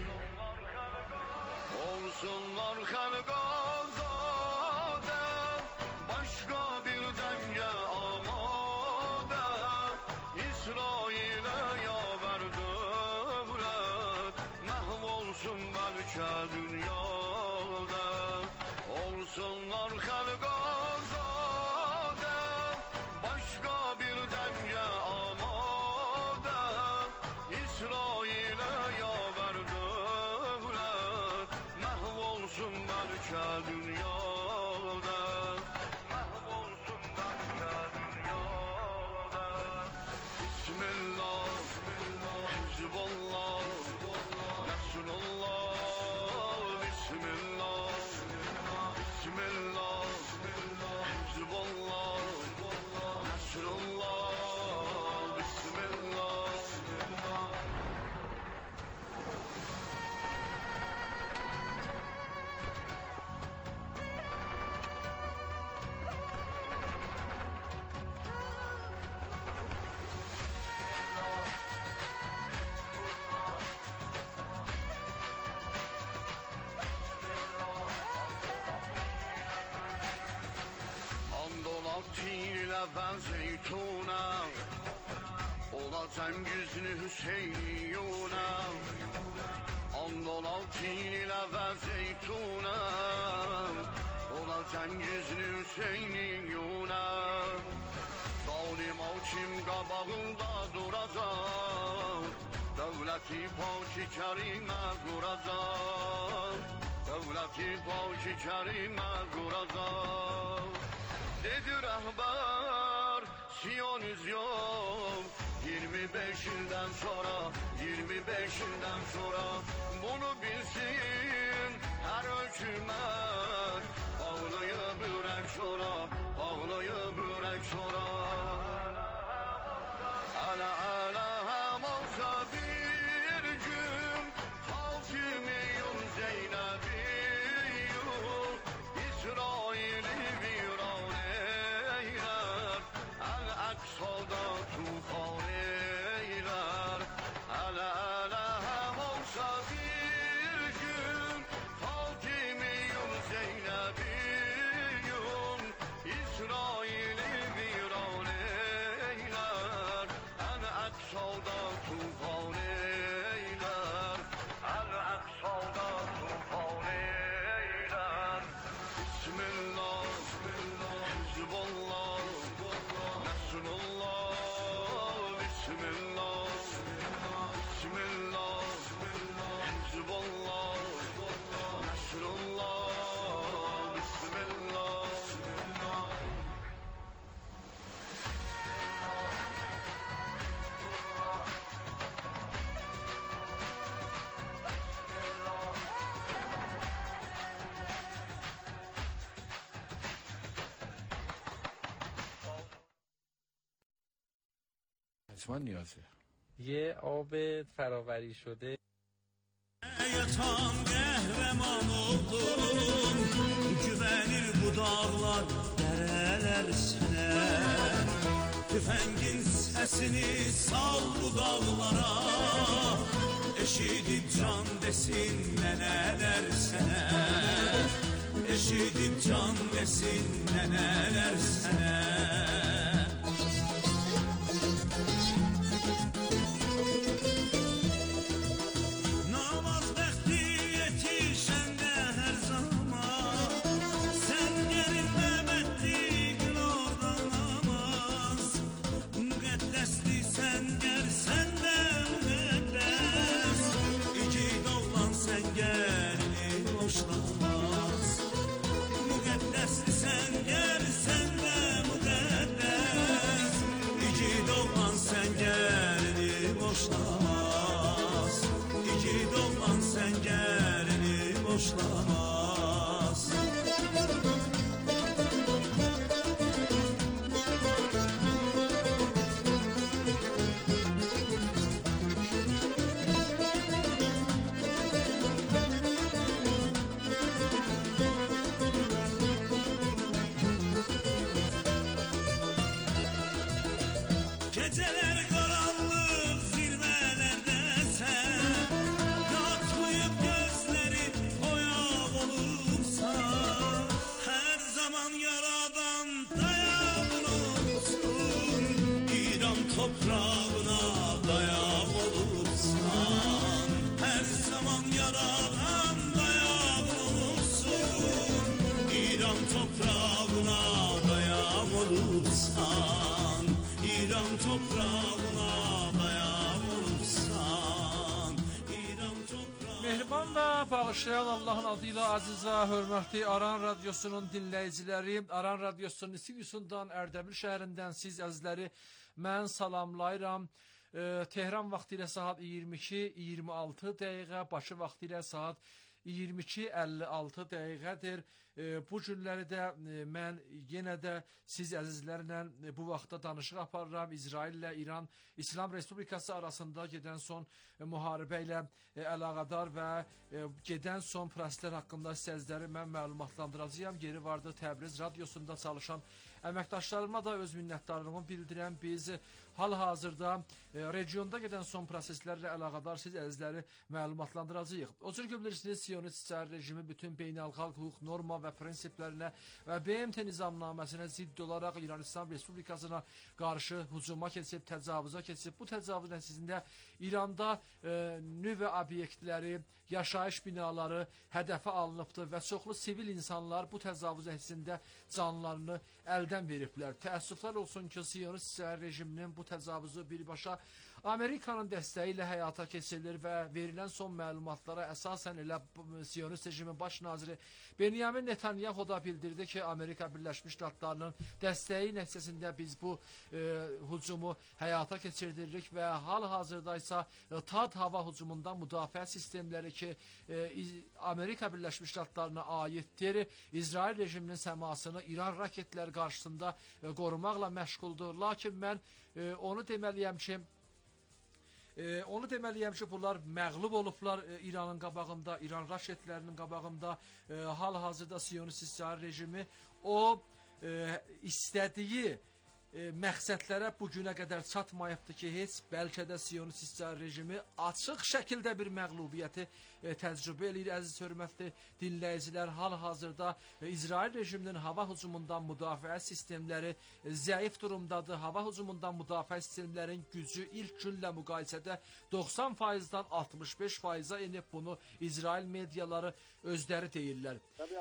Olsunlar xəlqa azadə, başqa bir dəngə amadə, İsrailə yavər dövlət, məhv olsun bəlkə dünyada. Olsunlar xəlqa azadə, başqa bir dəngə amadə, İsrailə yavər dövlət, məhv olsun bəlkə dünyada. Məhv olsun bəlkə dünyada. Bismillah, Hizbullah, Nəsrullah. Bismillah, Bismillah, Hizbullah, Nəsrullah. Bismillah. Tirlə və zeytuna, ola Cəngizli Hüseyniyuna. Andola tirlə və zeytuna, ola Cəngizli Hüseyniyuna. Zalim hakim qabağında duracaq, dövləti paki kərimə quracaq, dövləti paki kərimə quracaq. Dedi rəhbər, Siyonizm, yirmi beş ildən sonra, yirmi beş ildən sonra, bunu bilsin hər hökumət. Ağlayıb ürək sonra, ağlayıb ürək sonra. Ələ ələ həm olsa bir gün, Fatimiyum Zeynəbiyum, İsraili viran eylər, Əl-Əqsada tufan eylər. Ələ ələ həm olsa bir gün, Fatimiyum Zeynəbiyum, İsraili viran eylər, Əl-Əqsada tufan eylər, Əl-Əqsada tufan eylər. Bismillah, Hizbullah, Nəsrullah. Bismillah, Bismillah, Hizbullah, Nəsrullah. Bismillah. حتما نیازه یه آب فراوری شده. Yatan qəhrəman oldum, güvənir bu dağlar, dərələr sənə. Tüfəngin səsini sal bu dağlara, eşidib can desin nənələr sənə. Eşidib can desin nənələr sənə. Namaz bəxti yetişəndə hər zaman səngərini boşlamaz. Müqəddəsli səngər səndə müqəddəs, igid oğlan səngərini boşlamaz. İgid oğlan səngərini boşlamaz. Geceler karanlık zirvelerdesen, katlayıp gözleri oyak olursan, her zaman yaradan dayak olursun, İran toprağına dayak olursan, her zaman yaradan dayak olursun, İran toprağına dayak olursan, İran toprağına dayak olursan, İran toprağına... Mehriban və bağışlayan Allahın adıyla aziz və hörmətli Aran Radyosu'nun dinləyiciləri, Aran Radyosu'nun istudyosundan Ərdəbil şəhərindən siz əzizləri mən salamlayıram. E, Tehran vaxtı ilə saat iyirmi iki iyirmi altı dəqiqə, Bakı vaxtı ilə saat iyirmi iki əlli altı dəqiqədir. E, bu günləri də e, mən yenə də siz əzizlərlə e, bu vaxtda danışıq aparıram. İsrail ilə İran İslam Respublikası arasında gedən son e, müharibə ilə e, əlaqədar və e, gedən son proseslər haqqında sizləri mən məlumatlandıracağam. Yeri vardı Təbriz Radyosunda çalışan əməkdaşlarıma da öz minnətdarlığımı bildirəm. Biz hal-hazırda e, regionda gedən son proseslərlə əlaqədar siz əzizləri məlumatlandıracağıq. O cür ki bilirsiniz, Siyonist İsrail rejimi bütün beynəlxalq hüquq norma və prinsiplərinə və B M T nizamnaməsinə zidd olaraq İran İslam Respublikasına qarşı hücuma keçib, təcavüza keçib. Bu təcavüz nəticəsində İranda e, nüvə obyektləri, yaşayış binaları hədəfə alınıbdır və çoxlu sivil insanlar bu təcavüz nəticəsində canlarını əldən veriblər. Təəssüflər olsun ki, Siyonist İsrail rejiminin bu təcavüzü birbaşa Amerikanın dəstəyi ilə həyata keçirilir və verilən son məlumatlara əsasən elə Siyonist rejimin baş naziri Benyamin Netanyahu da bildirdi ki, Amerika Birləşmiş Ştatlarının dəstəyi nəticəsində biz bu e, hücumu həyata keçirdiririk və hal-hazırda isə e, T A D hava hücumundan müdafiə sistemləri ki, e, Amerika Birləşmiş Ştatlarına aiddir, İsrail rejiminin səmasını İran raketləri qarşısında e, qorumaqla məşğuldur. Lakin mən e, onu deməliyəm ki, E, onu deməliyəm ki, bunlar məğlub olublar e, İranın qabağında, İran raketlərinin qabağında. E, hal-hazırda Siyonist İsrail rejimi o e, istədiyi e, məqsədlərə bu günə qədər çatmayıbdır ki, heç bəlkə də Siyonist İsrail rejimi açıq şəkildə bir məğlubiyyəti e, təcrübə eləyir. Əziz hörmətli dinləyicilər, hal-hazırda e, İsrail rejiminin hava hücumundan müdafiə sistemləri e, zəif durumdadır. Hava hücumundan müdafiə sistemlərin gücü ilk günlə müqayisədə doxsan faizdən altmış beş faiza enib. Bunu İsrail mediaları özləri deyirlər.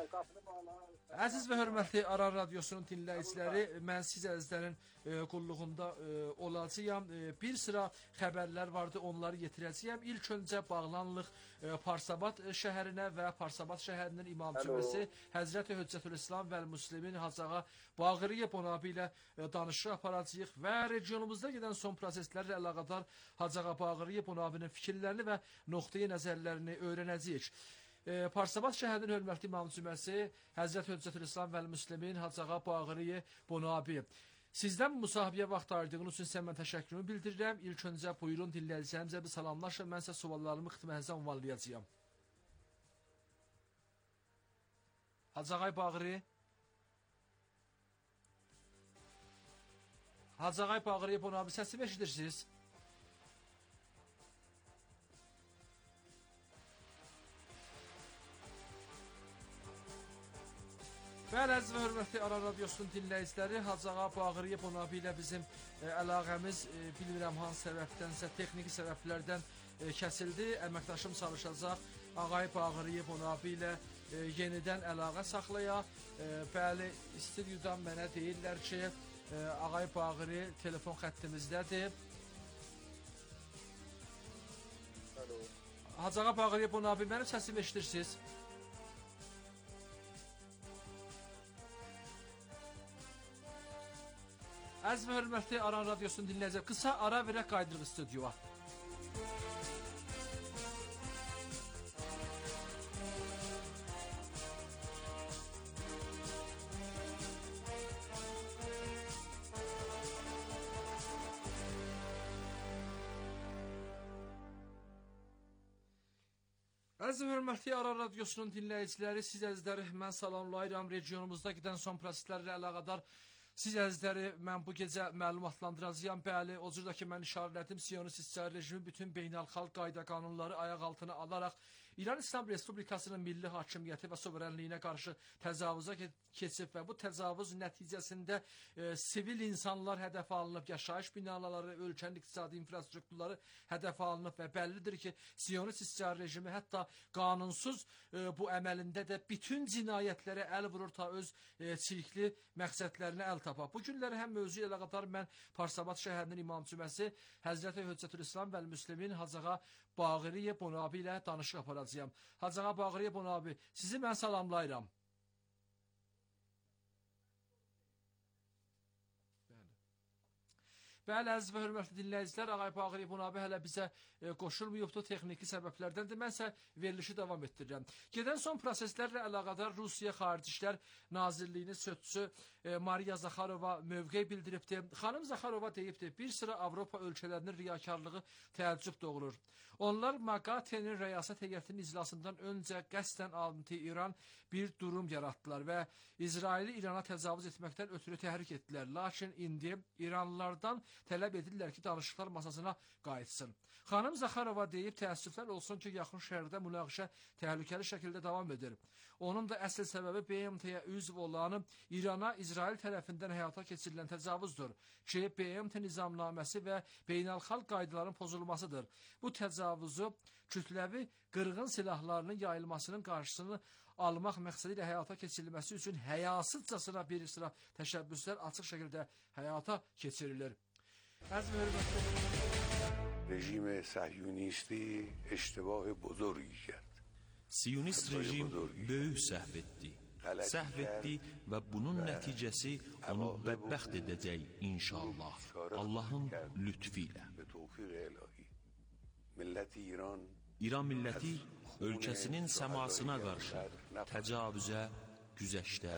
Əziz və hörmətli Aran Radyosu'nun dinləyiciləri, mən siz əzizlərin e, qulluğunda e, olacağım. E, bir sıra xəbərlər vardı, onları yetirəcəyəm. İlk öncə bağlanlıq e, Parsabat şəhərinə və Parsabat şəhərinin imam cüməsi Həzrəti Höccətülislam və Müslimin Hacağa Bağırıyev Bonabi ilə e, danışıq aparacağıq və regionumuzda gedən son proseslərlə əlaqədar Hacağa Bağırıyev Bonabinin fikirlərini və nöqteyi nəzərlərini öyrənəcəyik. E, Parsabat şəhərinin hörmətli imam cüməsi Həzrət Höccətülislam və Müslimin Hacağa Bağırıyev Bonabi. Sizdən müsahibəyə vaxt ayırdığınız üçün sizə mən təşəkkürümü bildirirəm. İlk öncə buyurun dinləyicilərimizə bir salamlaşın. Mən sizə suallarımı xidmətinizə ünvanlayacağam. Hacağa Bağırıyev. Hacağa Bağırıyev Bonabi, səsimi eşidirsiniz? Bəli, əziz və hörmətli Aran Radyosu'nun dinləyiciləri, Hacağa Bağırıyev Bonabi ilə bizim e, əlaqəmiz e, bilmirəm hansı səbəbdənsə, texniki səbəblərdən e, kəsildi. Əməkdaşım çalışacaq Ağay Bağırıyev Bonabi ilə e, yenidən əlaqə saxlaya. E, bəli, istudyodan mənə deyirlər ki, e, Ağay Bağırıyev telefon xəttimizdədir. Hacı Ağa Bağırıyev Bonabi, mənim səsimi eşidirsiniz? Əziz və hörmətli Aran Radyosu'nun dinləyəcək. Qısa ara verək, qaydırıq stüdyoya. Əziz və hörmətli Aran Radyosu'nun dinləyiciləri, siz əzizləri mən salamlayıram. Regionumuzda gedən son proseslərlə əlaqədar siz əzizləri mən bu gecə məlumatlandıracağam. Bəli, o cür da ki mən işarələdim, Siyonist İsrail rejimi bütün beynəlxalq qayda qanunları ayaq altına alaraq İran İslam Respublikasının milli hakimiyyəti və suverenliyinə qarşı təcavüzə keçib və bu təcavüz nəticəsində e, sivil insanlar hədəf alınıb, yaşayış binaları, ölkənin iqtisadi infrastrukturları hədəf alınıb və bəllidir ki, Siyonist İsrail rejimi hətta qanunsuz e, bu əməlində də bütün cinayətlərə əl vurur ta öz e, çirkli məqsədlərinə əl tapar. Bu günləri həm mövzu ilə əlaqədar mən Parsabat şəhərinin İmam Cüməsi Həzrəti Höccətülislam və Müslimin Hacı Ağa Bağırıyev Bonabi ilə danışıq aparacağam. Hacı Ağa Bağırıyev Bonabi, sizi mən salamlayıram. Bəli, əziz və hörmətli dinləyicilər, Ağay Bağırıyev Bonabi hələ bizə e, qoşulmayıbdır texniki səbəblərdəndir. Mən isə verilişi davam etdirirəm. Gedən son proseslərlə əlaqədar Rusiya Xarici İşlər Nazirliyinin sözçüsü e, Mariya Zakharova mövqe bildiribdir. Xanım Zakharova deyibdir, bir sıra Avropa ölkələrinin riyakarlığı təəccüb doğurur. Onlar MAGATE'nin rəyasət heyətinin iclasından öncə qəsdən anti-İran bir durum yaratdılar və İsraili İrana təcavüz etməkdən ötürü təhrik etdilər. Lakin indi İranlılardan tələb edirlər ki, danışıqlar masasına qayıtsın. Xanım Zakharova deyib, təəssüflər olsun ki, yaxın şəhərdə münaqişə təhlükəli şəkildə davam edir. Onun da əsl səbəbi B M T-yə üzv olanı İrana İsrail tərəfindən həyata keçirilən təcavüzdür ki, B M T nizamnaməsi və beynəlxalq qaydaların pozulmasıdır. Bu təcavüzü kütləvi qırğın silahlarının yayılmasının qarşısını almaq məqsədi ilə həyata keçirilməsi üçün həyasızcasına bir sıra təşəbbüslər açıq şəkildə həyata keçirilir. Rejim Sahyunisti iştibah buzurgi کرد. Siyonist rejim böyük səhv etdi. Səhv etdi və bunun nəticəsi onu bədbəxt edəcək inşallah. Allahın lütfi ilə. İran milləti ölkəsinin səmasına qarşı təcavüzə, güzəşdə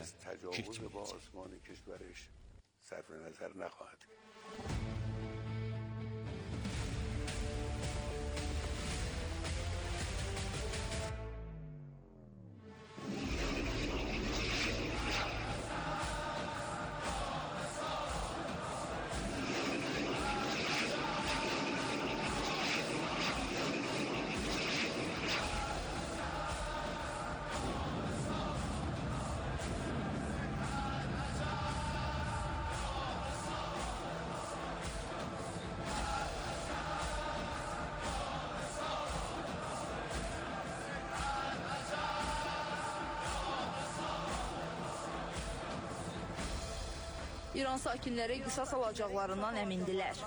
getməyəcək. İran sakinləri qisas alacaqlarından əmindilər.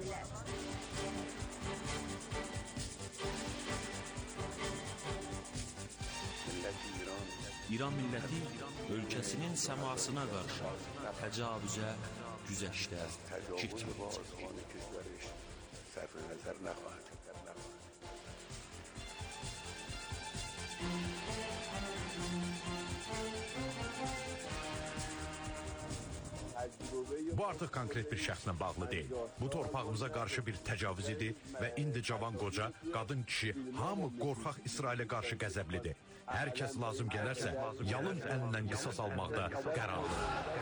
İran milləti ölkəsinin səmasına qarşı təcavüzə, güzəşdə getməyəcək. Bu artıq konkret bir şəxslə bağlı deyil. Bu torpağımıza qarşı bir təcavüz idi və indi cavan qoca, qadın kişi, hamı qorxaq İsrailə qarşı qəzəblidir. Hər kəs lazım gələrsə, yalın əlindən qisas almaqda qərarlıdır.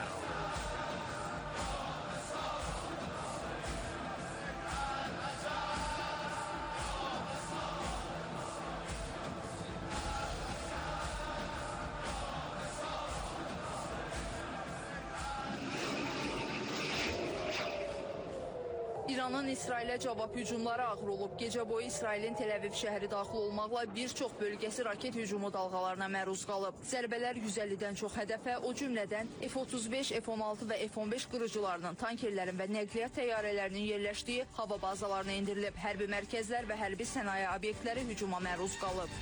İranın İsrailə cavab hücumları ağır olub. Gecə boyu İsrailin Tel-Əviv şəhəri daxil olmaqla bir çox bölgəsi raket hücumu dalğalarına məruz qalıb. Zərbələr yüz əllidən çox hədəfə, o cümlədən F otuz beş, F on altı və F on beş qırıcılarının, tankerlərin və nəqliyyat təyyarələrinin yerləşdiyi hava bazalarına indirilib. Hərbi mərkəzlər və hərbi sənaye obyektləri hücuma məruz qalıb.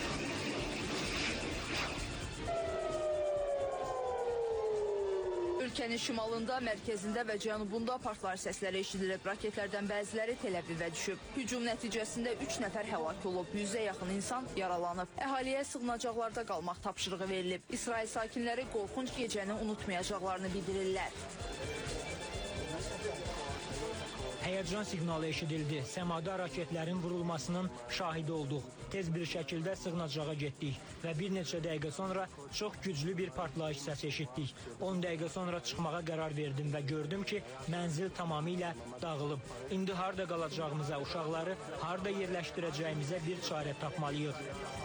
Ölkənin şimalında, mərkəzində və cənubunda partlayış səsləri eşidilib. Raketlərdən bəziləri Tel-Əvivə düşüb. Hücum nəticəsində üç nəfər həlak olub, yüzə yaxın insan yaralanıb. Əhaliyə sığınacaqlarda qalmaq tapşırığı verilib. İsrail sakinləri qorxunc gecəni unutmayacaqlarını bildirirlər. Həyəcan siqnalı eşidildi. Səmada raketlərin vurulmasının şahidi olduq. Tez bir şəkildə sığınacağa getdik və bir neçə dəqiqə sonra çox güclü bir partlayış səsi eşitdik. on dəqiqə sonra çıxmağa qərar verdim və gördüm ki, mənzil tamamilə dağılıb. İndi harda qalacağımıza, uşaqları harda yerləşdirəcəyimizə bir çarə tapmalıyıq.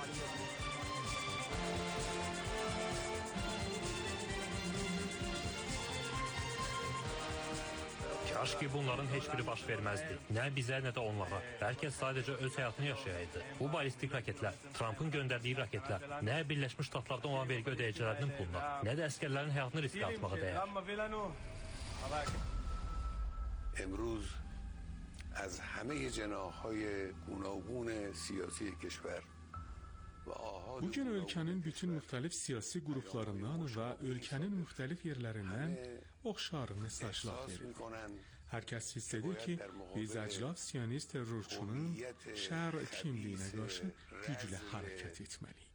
Kaş ki bunların heç biri baş verməzdi. Nə bizə, nə də onlara. Bəlkə sadəcə öz həyatını yaşayaydı. Bu balistik raketlər, Trumpın göndərdiyi raketlər, nə Birləşmiş Ştatlarda olan vergi ödəyicilərinin puluna, nə də əskərlərin həyatını riskə atmağa dəyər. امروز از همه جناح‌های گوناگون سیاسی کشور Bugün ölkənin bütün müxtəlif siyasi qruplarından və ölkənin müxtəlif yerlərindən oxşar mesajlar verir. Hər kəs hiss edir ki, biz əclaf siyonist terrorçunun şər kimliyinə qarşı güclə hərəkət etməliyik.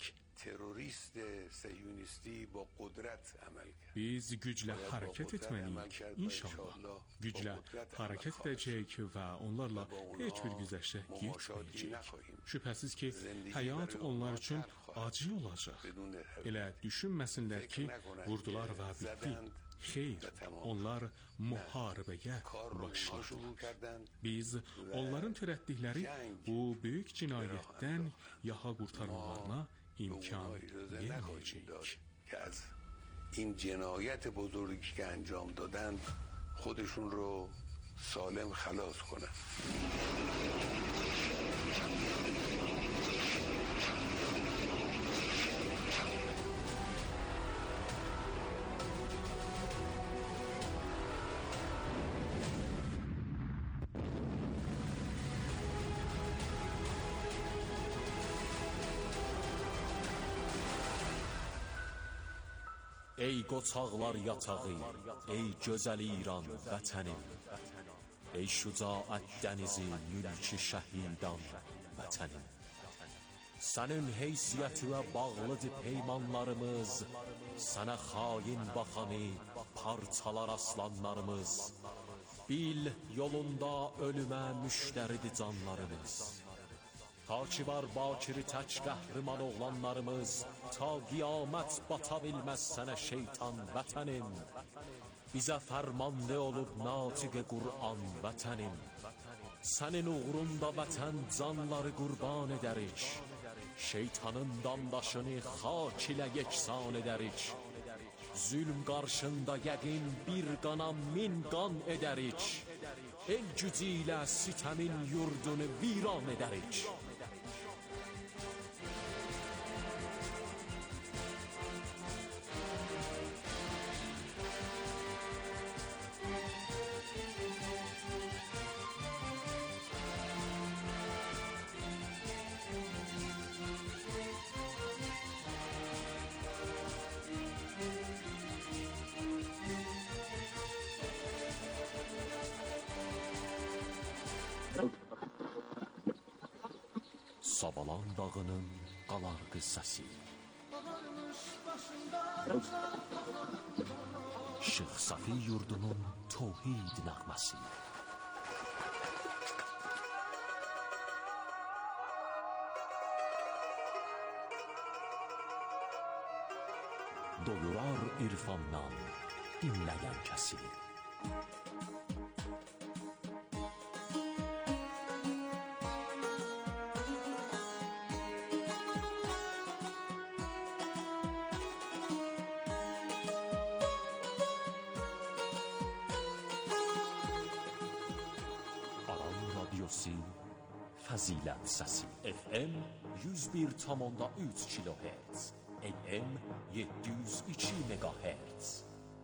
Biz güclə hərəkət etməliyik, inşallah. Güclə hərəkət edəcəyik və onlarla heç bir güzəştə getməyəcəyik. Şübhəsiz ki, həyat onlar üçün acı olacaq. Elə düşünməsinlər ki, vurdular və bitdi. Xeyr, onlar müharibəyə başladılar. Biz onların törətdikləri bu böyük cinayətdən yaxa qurtarmalarına imkan verməyəcəyik. این جنایت بزرگی که انجام دادند خودشون رو سالم خلاص کنند. Ey qoçaqlar yatağı, ey gözəl İran vətənim, ey şücaət dənizi, mülki şəhidan vətənim. Sənin heysiyyətinə bağlıdır peymanlarımız, sənə xain baxanı parçalar aslanlarımız. Bil yolunda ölümə müştəridir canlarımız. Ta ki var bakiri tək qəhrəman oğlanlarımız, ta qiyamət bata bilməz sənə şeytan vətənim. Bizə fərmanlı olub natiq-i Qur'an vətənim. Sənin uğrunda vətən canları qurban edərik. Şeytanın dandaşını xak ilə yeksan edərik. Zülm qarşında yəqin bir qana min qan edərik. El gücü ilə sitəmin yurdunu viran edərik. Savalan dağının qalar qıssası, Şeyx Safi yurdunun tövhid nəğməsi. Doyurar irfandan dinləyən kəsi. radyosu Fazilet Sesi F M yüz bir nöqtə üç kilohertz, A M yeddi yüz iki megahertz.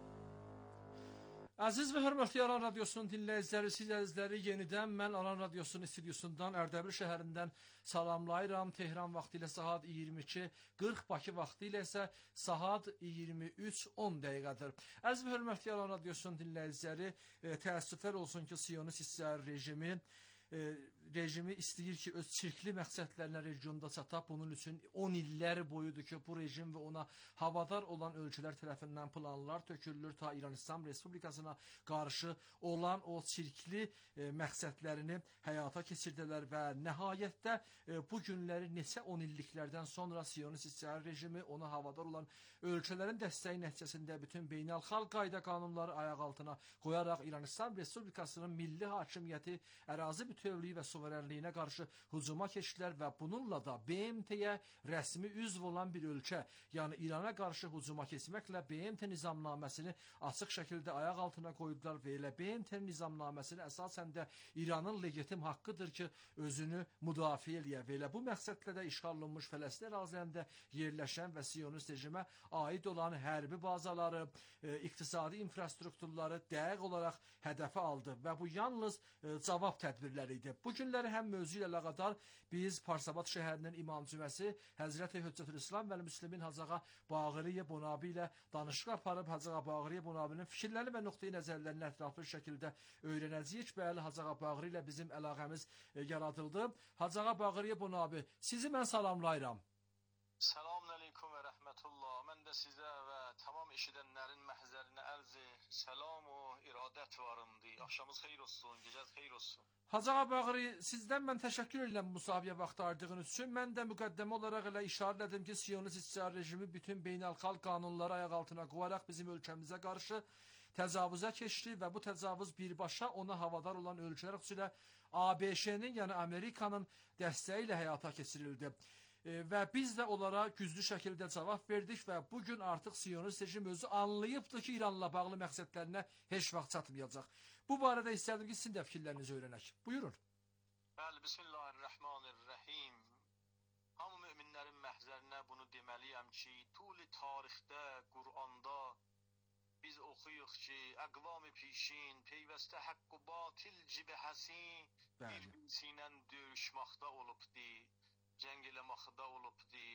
Əziz və hörmətli Aran Radyosu'nun dinləyiciləri, siz əzizləri yenidən mən Aran Radyosu'nun stüdyosundan Ərdəbil şəhərindən salamlayıram. Tehran vaxtı ilə saat iyirmi iki qırx, Bakı vaxtı ilə isə saat iyirmi üç on dəqiqədir. Əziz və hörmətli Aran Radyosu'nun dinləyiciləri, e, təəssüflər olsun ki, Siyonist İsrail rejimi e, rejimi istəyir ki, öz çirkli məqsədlərinə regionda çataq. Bunun üçün on illər boyudur ki, bu rejim və ona havadar olan ölkələr tərəfindən planlar tökülür ta İran İslam Respublikasına qarşı olan o çirkli e, məqsədlərini həyata keçirdilər və nəhayətdə e, bu günləri neçə on illiklərdən sonra Siyonist İsrail rejimi ona havadar olan ölkələrin dəstəyi nəticəsində bütün beynəlxalq qayda qanunları ayaq altına qoyaraq İran İslam Respublikasının milli hakimiyyəti, ərazi bütövlüyü və suverenliyinə qarşı hücuma keçdilər və bununla da B M T-yə rəsmi üzv olan bir ölkə, yəni İrana qarşı hücuma keçməklə B M T nizamnaməsini açıq şəkildə ayaq altına qoydular və elə B M T nizamnaməsini əsasən də İranın legitim haqqıdır ki, özünü müdafiə eləyə və elə bu məqsədlə də işğal olunmuş Fələstin ərazilərində yerləşən və Siyonist rejimə aid olan hərbi bazaları, e, iqtisadi infrastrukturları dəqiq olaraq hədəfə aldı və bu yalnız e, cavab tədbirləri idi. Bu günləri həm mövzu ilə əlaqədar biz Parsabad şəhərinin İmam Cüməsi Həzrəti Höccətülislam və Müslimin Hacıağa Baqiriyə Bonabi ilə danışıq aparıb Hacıağa Baqiriyə Bonabinin fikirlərini və nöqteyi nəzərlərini ətraflı şəkildə öyrənəcəyik. Bəli, Hacıağa Baqiri ilə bizim əlaqəmiz e, yaradıldı. Hacıağa Baqiriyə Bonabi, sizi mən salamlayıram. Selamun aleyküm və rəhmətullah. Mən də sizə və tamam eşidənlərin məhzərinə ərzi səlam və iradət varımdı. Axşamınız xeyir olsun, gecəniz xeyir olsun. Hacıağa Baqiri, sizdən mən təşəkkür edirəm müsahibəyə vaxtı ayırdığınız üçün. Mən də müqəddəmə olaraq elə işarə edim ki, Siyonist İsrail rejimi bütün beynəlxalq qanunları ayaq altına qoyaraq bizim ölkəmizə qarşı təcavüzə keçdi və bu təcavüz birbaşa ona havadar olan ölkələr xüsusilə A B Ş-nin, yəni Amerikanın dəstəyi ilə həyata keçirildi. E, və biz də onlara güclü şəkildə cavab verdik və bugün artıq Siyonist rejim özü anlayıbdır ki, İranla bağlı məqsədlərinə heç vaxt çatmayacaq. Bu barədə istərdim ki, sizin də fikirlərinizi öyrənək. Buyurun. Bəli, Bismillahirrahmanirrahim. Hamı müminlərin məhzərinə bunu deməliyəm ki, tuli tarixdə, Quranda biz oxuyuq ki, əqvam-ı pişin, peyvəstə haqq و batil cibhəsi bir-birisi ilə döyüşməkdə olubdi. Cəng eləməkdə olubdi,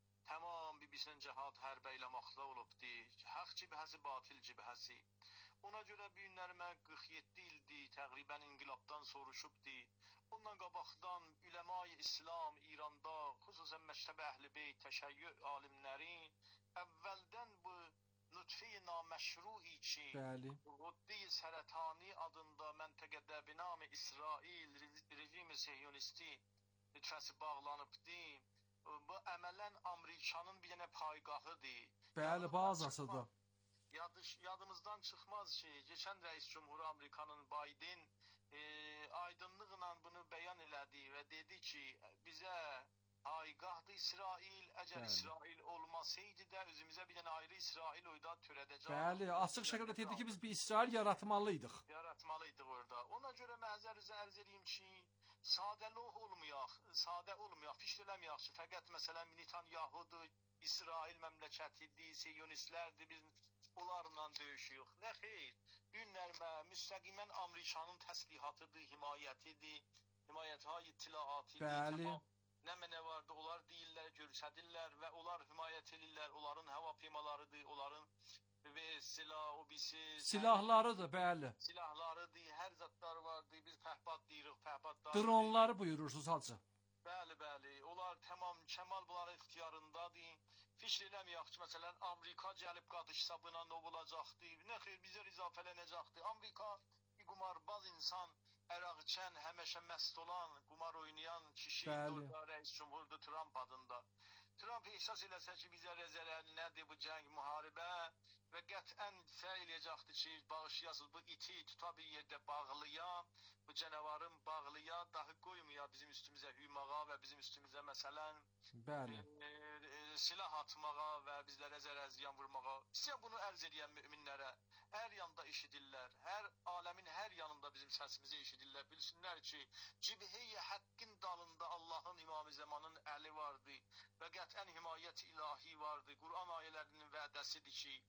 tamam bir-birisinin cəhad hərbə eləməkdə olubdi, haqq cibhəsi, batil cibhəsi. Ona görə bu günlərimə qırx yeddi ildir, təqribən inqilabdan soruşubdi. Ondan qabaqdan üləma-i İslam İranda, xüsusən Məktəb Əhl-i Beyt, təşəyyü alimləri əvvəldən bu nutfe-i naməşru'i ki, Ruddi-i Sərətani adında məntəqədə binam-ı İsrail rejimi Siyonisti nütfəsi bağlanıbdı. Bu əmələn Amerikanın bir dənə paygahıdır. Bəli, bazasıdır. Yadış, yadımızdan çıxmaz ki, geçən rəis cumhuru Amerikanın Biden e, aydınlıqla bunu bəyan elədi və dedi ki, bizə paygahdır İsrail, əgər Bəli. İsrail olmasaydı da özümüzə bir dənə ayrı İsrail oyda törədəcək. Bəli, açıq şəkildə dedi ki, biz bir İsrail yaratmalıydıq. Yaratmalıydıq orada. Ona görə məzərizə ərz edeyim ki, sadəluq olmayaq, sadə olmayaq, fikir eləməyək ki, fəqət məsələn Netanyahudur, İsrail məmləkətidir, Siyonistlərdir, biz onlarla döyüşüyük. Nə xeyr, günlərmə müstəqimən Amerikanın təslihatıdır, himayətidir, himayət-i ittilaatidir. Bəli. Nə mənə vardı, onlar deyirlər, görsədirlər və onlar himayət edirlər, onların hava peymalarıdır, onların və silah, o birisi... Silahlarıdır, bəli. Silahlarıdır, hər zatlar vardır, biz pəhbad deyirik, pəhbadlar... Dronları buyurursunuz, hacı. Bəli, bəli, onlar tamam, kəmal bunların ixtiyarındadır. Fikir eləməyək ki, məsələn, Amerika gəlib qatışsa buna nə olacaqdır, nə xeyr, bizə rizafələnəcəkdir. Amerika bir qumarbaz insan, əraq içən, həməşə məst olan, qumar oynayan kişi, orada rəis cumhurdur Trump adında. Trump ehsas eləsə ki, bizə rəzələr nədir bu cəng, müharibə və qətən səy eləyəcəkdir ki, bağışlayasınız bu iti tuta bir yerdə bağlıya, bu cənavarın bağlıya, dahi qoymuya bizim üstümüzə hüymağa və bizim üstümüzə məsələn Bəli. E, e, silah atmağa və bizlərə zərər ziyan vurmağa. Sizə bunu ərz edən müminlərə hər yanda eşidirlər. Hər aləmin hər yanında bizim səsimizi eşidirlər. Bilsinlər ki, cibhey-i haqqın dalında Allahın İmam-ı Zamanın əli vardı və qətən himayət ilahi vardı. Quran ayələrinin vədəsidir ki,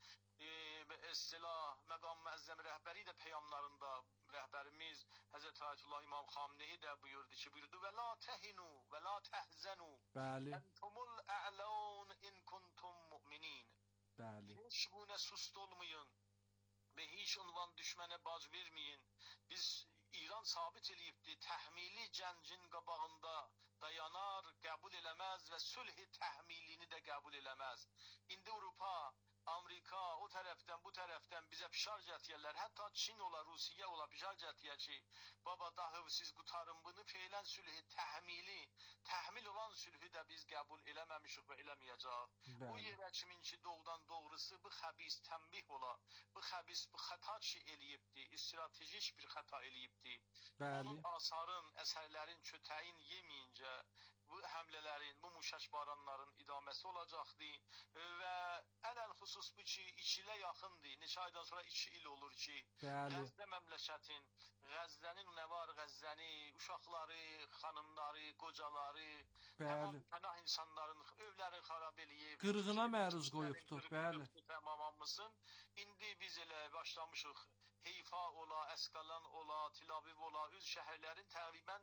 istilah, məqam müəzzəm rəhbəri də peyamlarında rəhbərimiz Həzrət Ayətullah İmam Xameneyi də buyurdu ki, buyurdu və la tehinu və la tehzenu. Bəli. Entumul a'laun in kuntum mu'minin. Bəli. Hiç buna sust olmayın və hiç unvan düşmənə bac verməyin. Biz İran sabit eləyibdi, təhmili gəncin qabağında dayanar, qəbul eləməz və sülh təhmilini də qəbul eləməz. İndi Avropa, Amerika o tərəfdən, bu tərəfdən bizə pişar cətiyərlər. Hətta Çin ola, Rusiya ola pişar cətiyə ki, baba dahı siz qutarın bunu feylən sülhü təhmili, təhmil olan sülhü də biz qəbul eləməmişik və eləməyəcək. Bu yerə kimin ki doğudan doğrusu bu xəbis tənbih ola, bu xəbis bu xəta ki eləyibdi, stratejik bir xəta eləyibdi. Onun asarın, əsərlərin kötəyin yeməyincə, bu həmlələrin, bu muşaş baranların idaməsi olacaqdı və ələl xüsus bu ki, iki ilə yaxındır. Neçə aydan sonra iki il olur ki, Qəzdə məmləkətin, Qəzdənin nə var, Qəzdəni, uşaqları, xanımları, qocaları, pənah insanların evləri xarab eləyib. Qırğına məruz qoyubdur, bəli. Tamamamızın. İndi biz elə başlamışıq. Heyfa ola, Əskalan ola, Tilaviv ola, öz şəhərlərin təqribən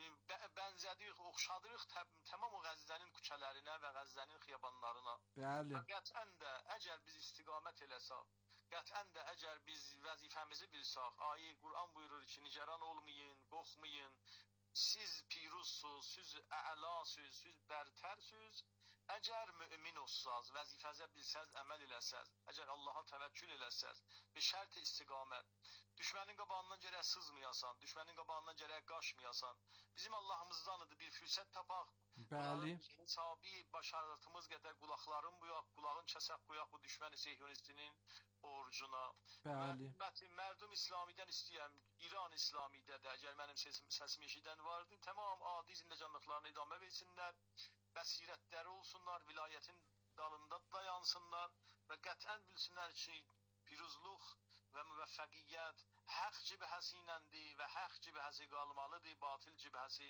bənzədik, oxşadırıq tamam o Qəzdənin küçələrinə və Qəzdənin xiyabanlarına. Bəli. Qətən də əgər biz istiqamət eləsək, qətən də əgər biz vəzifəmizi bilsək, ayə Quran buyurur ki, nigaran olmayın, qorxmayın, siz piruzsuz, siz əlasüz, siz bərtərsüz. Əgər mümin olsaz, vəzifəzə bilsəz, əməl eləsəz, əgər Allaha təvəkkül eləsəz, bir şərt istiqamət, düşmənin qabağından gərək sızmayasan, düşmənin qabağından gərək qaçmayasan, bizim Allahımızdanıdır bir fürsət tapaq. Bəli. Hesabi başarıtımız qədər qulaqların buyaq, qulağın kəsək qoyaq bu düşmən sehyonistinin orucuna. Bəli. Mərdum İslamidən istəyəm, İran İslamidə də, əgər mənim səsim, səsim eşidən vardı, tamam adi zindəcanlıqlarına idamə versinlər. Bəsirətləri olsunlar, vilayətin dalında dayansınlar və qətən bilsinlər ki, piruzluq və müvəffəqiyyət haqq cibhəsi iləndir və haqq cibhəsi qalmalıdır, batil cibhəsi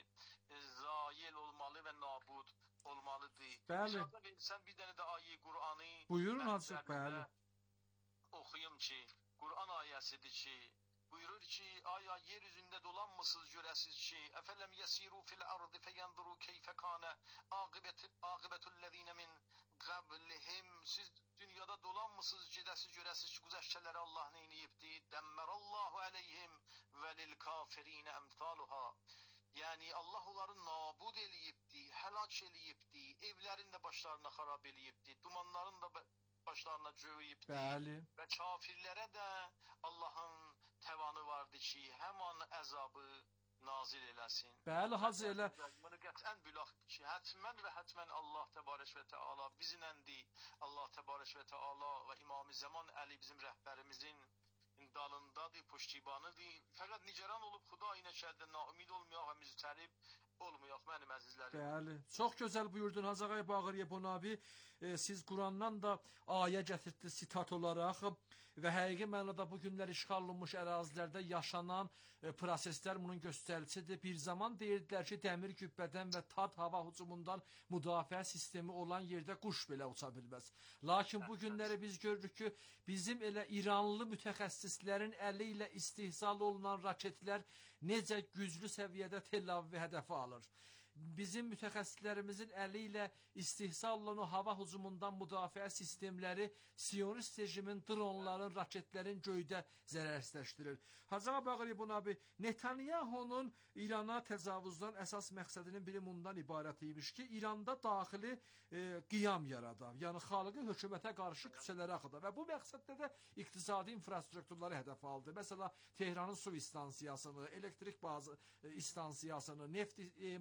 zayil olmalı və nabud olmalıdır. Bəli. İcazə verirsən bir dənə də ayə Qur'anı buyurun Hacı, bəli. Oxuyum ki, Qur'an ayəsidir ki, buyurur ki, aya yer üzündə dolanmısınız görəsiz ki, əfələm yəsiru fil ardı fəyənduru keyfə kanə aqibətullezine min qablihim. Siz dünyada dolanmısınız, gedəsiz görəsiz ki, güzəştələri Allah neyniyibdi? Dəmmərallahu əleyhim və lil kafirinə əmtaluha. Yəni Allah onları nabud eləyibdi, həlak eləyibdi, evlərin də başlarına xarab eləyibdi, dumanların da başlarına cöyüyübdi. Bəli. Və kafirlərə də Allahın təvanı vardı ki, həman əzabı nazil eləsin. Bəli, Hacı elə. Bunu qətən bilaq ki, hətmən və hətmən Allah təbarək və təala bizinəndir. Allah təbarək və təala və İmam-ı Zaman Əli bizim rəhbərimizin dalındadır, puştibanıdır. Fəqət nigaran olub Xuda ilə şərdə naümid olmayaq və müztərib olmayaq mənim əzizlərim. Bəli. Çox gözəl buyurdun Hacı Ağay Bağıryev abi. E, siz Qurandan da ayə gətirdi sitat olaraq və həqiqi mənada bu günlər işğal olunmuş ərazilərdə yaşanan e, proseslər bunun göstəricisidir. Bir zaman deyirdilər ki, dəmir kübbədən və tad hava hücumundan müdafiə sistemi olan yerdə quş belə uça bilməz. Lakin bu günləri biz görürük ki, bizim elə İranlı mütəxəssislərin əli ilə istehsal olunan raketlər necə güclü səviyyədə Tel Avivi hədəfə alır. Bizim mütəxəssislərimizin əli ilə istehsal olunan o hava hücumundan müdafiə sistemləri Siyonist rejimin dronların, raketlərin göydə zərərsizləşdirir. Hacı Bağıryev abi, Netanyahunun İrana təcavüzdən əsas məqsədinin biri bundan ibarət imiş ki, İranda daxili e, qiyam yaradar. Yəni xalqı hökumətə qarşı küçələrə axıdar və bu məqsəddə də iqtisadi infrastrukturları hədəf aldı. Məsələn, Tehranın su istansiyasını, elektrik bazı e, istansiyasını, neft emalı zavodlarını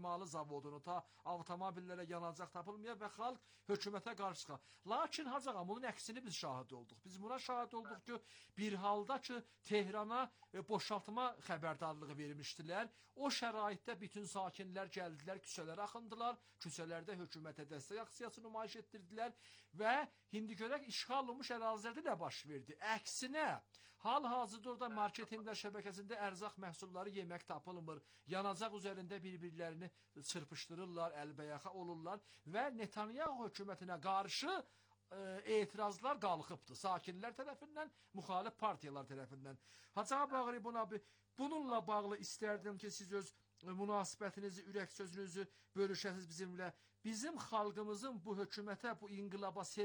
zavodunu, ta avtomobillərə yanacaq tapılmaya və xalq hökumətə qarşı çıxar. Lakin hacağam, bunun əksini biz şahid olduq. Biz buna şahid olduq ki, bir halda ki, Tehrana e, boşaltma xəbərdarlığı vermişdilər. O şəraitdə bütün sakinlər gəldilər, küçələrə axındılar, küçələrdə hökumətə dəstək aksiyası nümayiş etdirdilər və indi görək işğal olunmuş ərazilərdə nə baş verdi? Əksinə, hal-hazırda orada marketinqlər şəbəkəsində ərzaq məhsulları, yemək tapılmır, yanacaq üzərində bir-birlərini çırpışdırırlar, əlbəyaxa olurlar və Netanyahu hökumətinə qarşı e, etirazlar qalxıbdır. Sakinlər tərəfindən, müxalif partiyalar tərəfindən. Hacı Bağırı buna bir, bununla bağlı istərdim ki, siz öz münasibətinizi, ürək sözünüzü bölüşəsiz bizimlə. Bizim xalqımızın bu hökumətə, bu inqilaba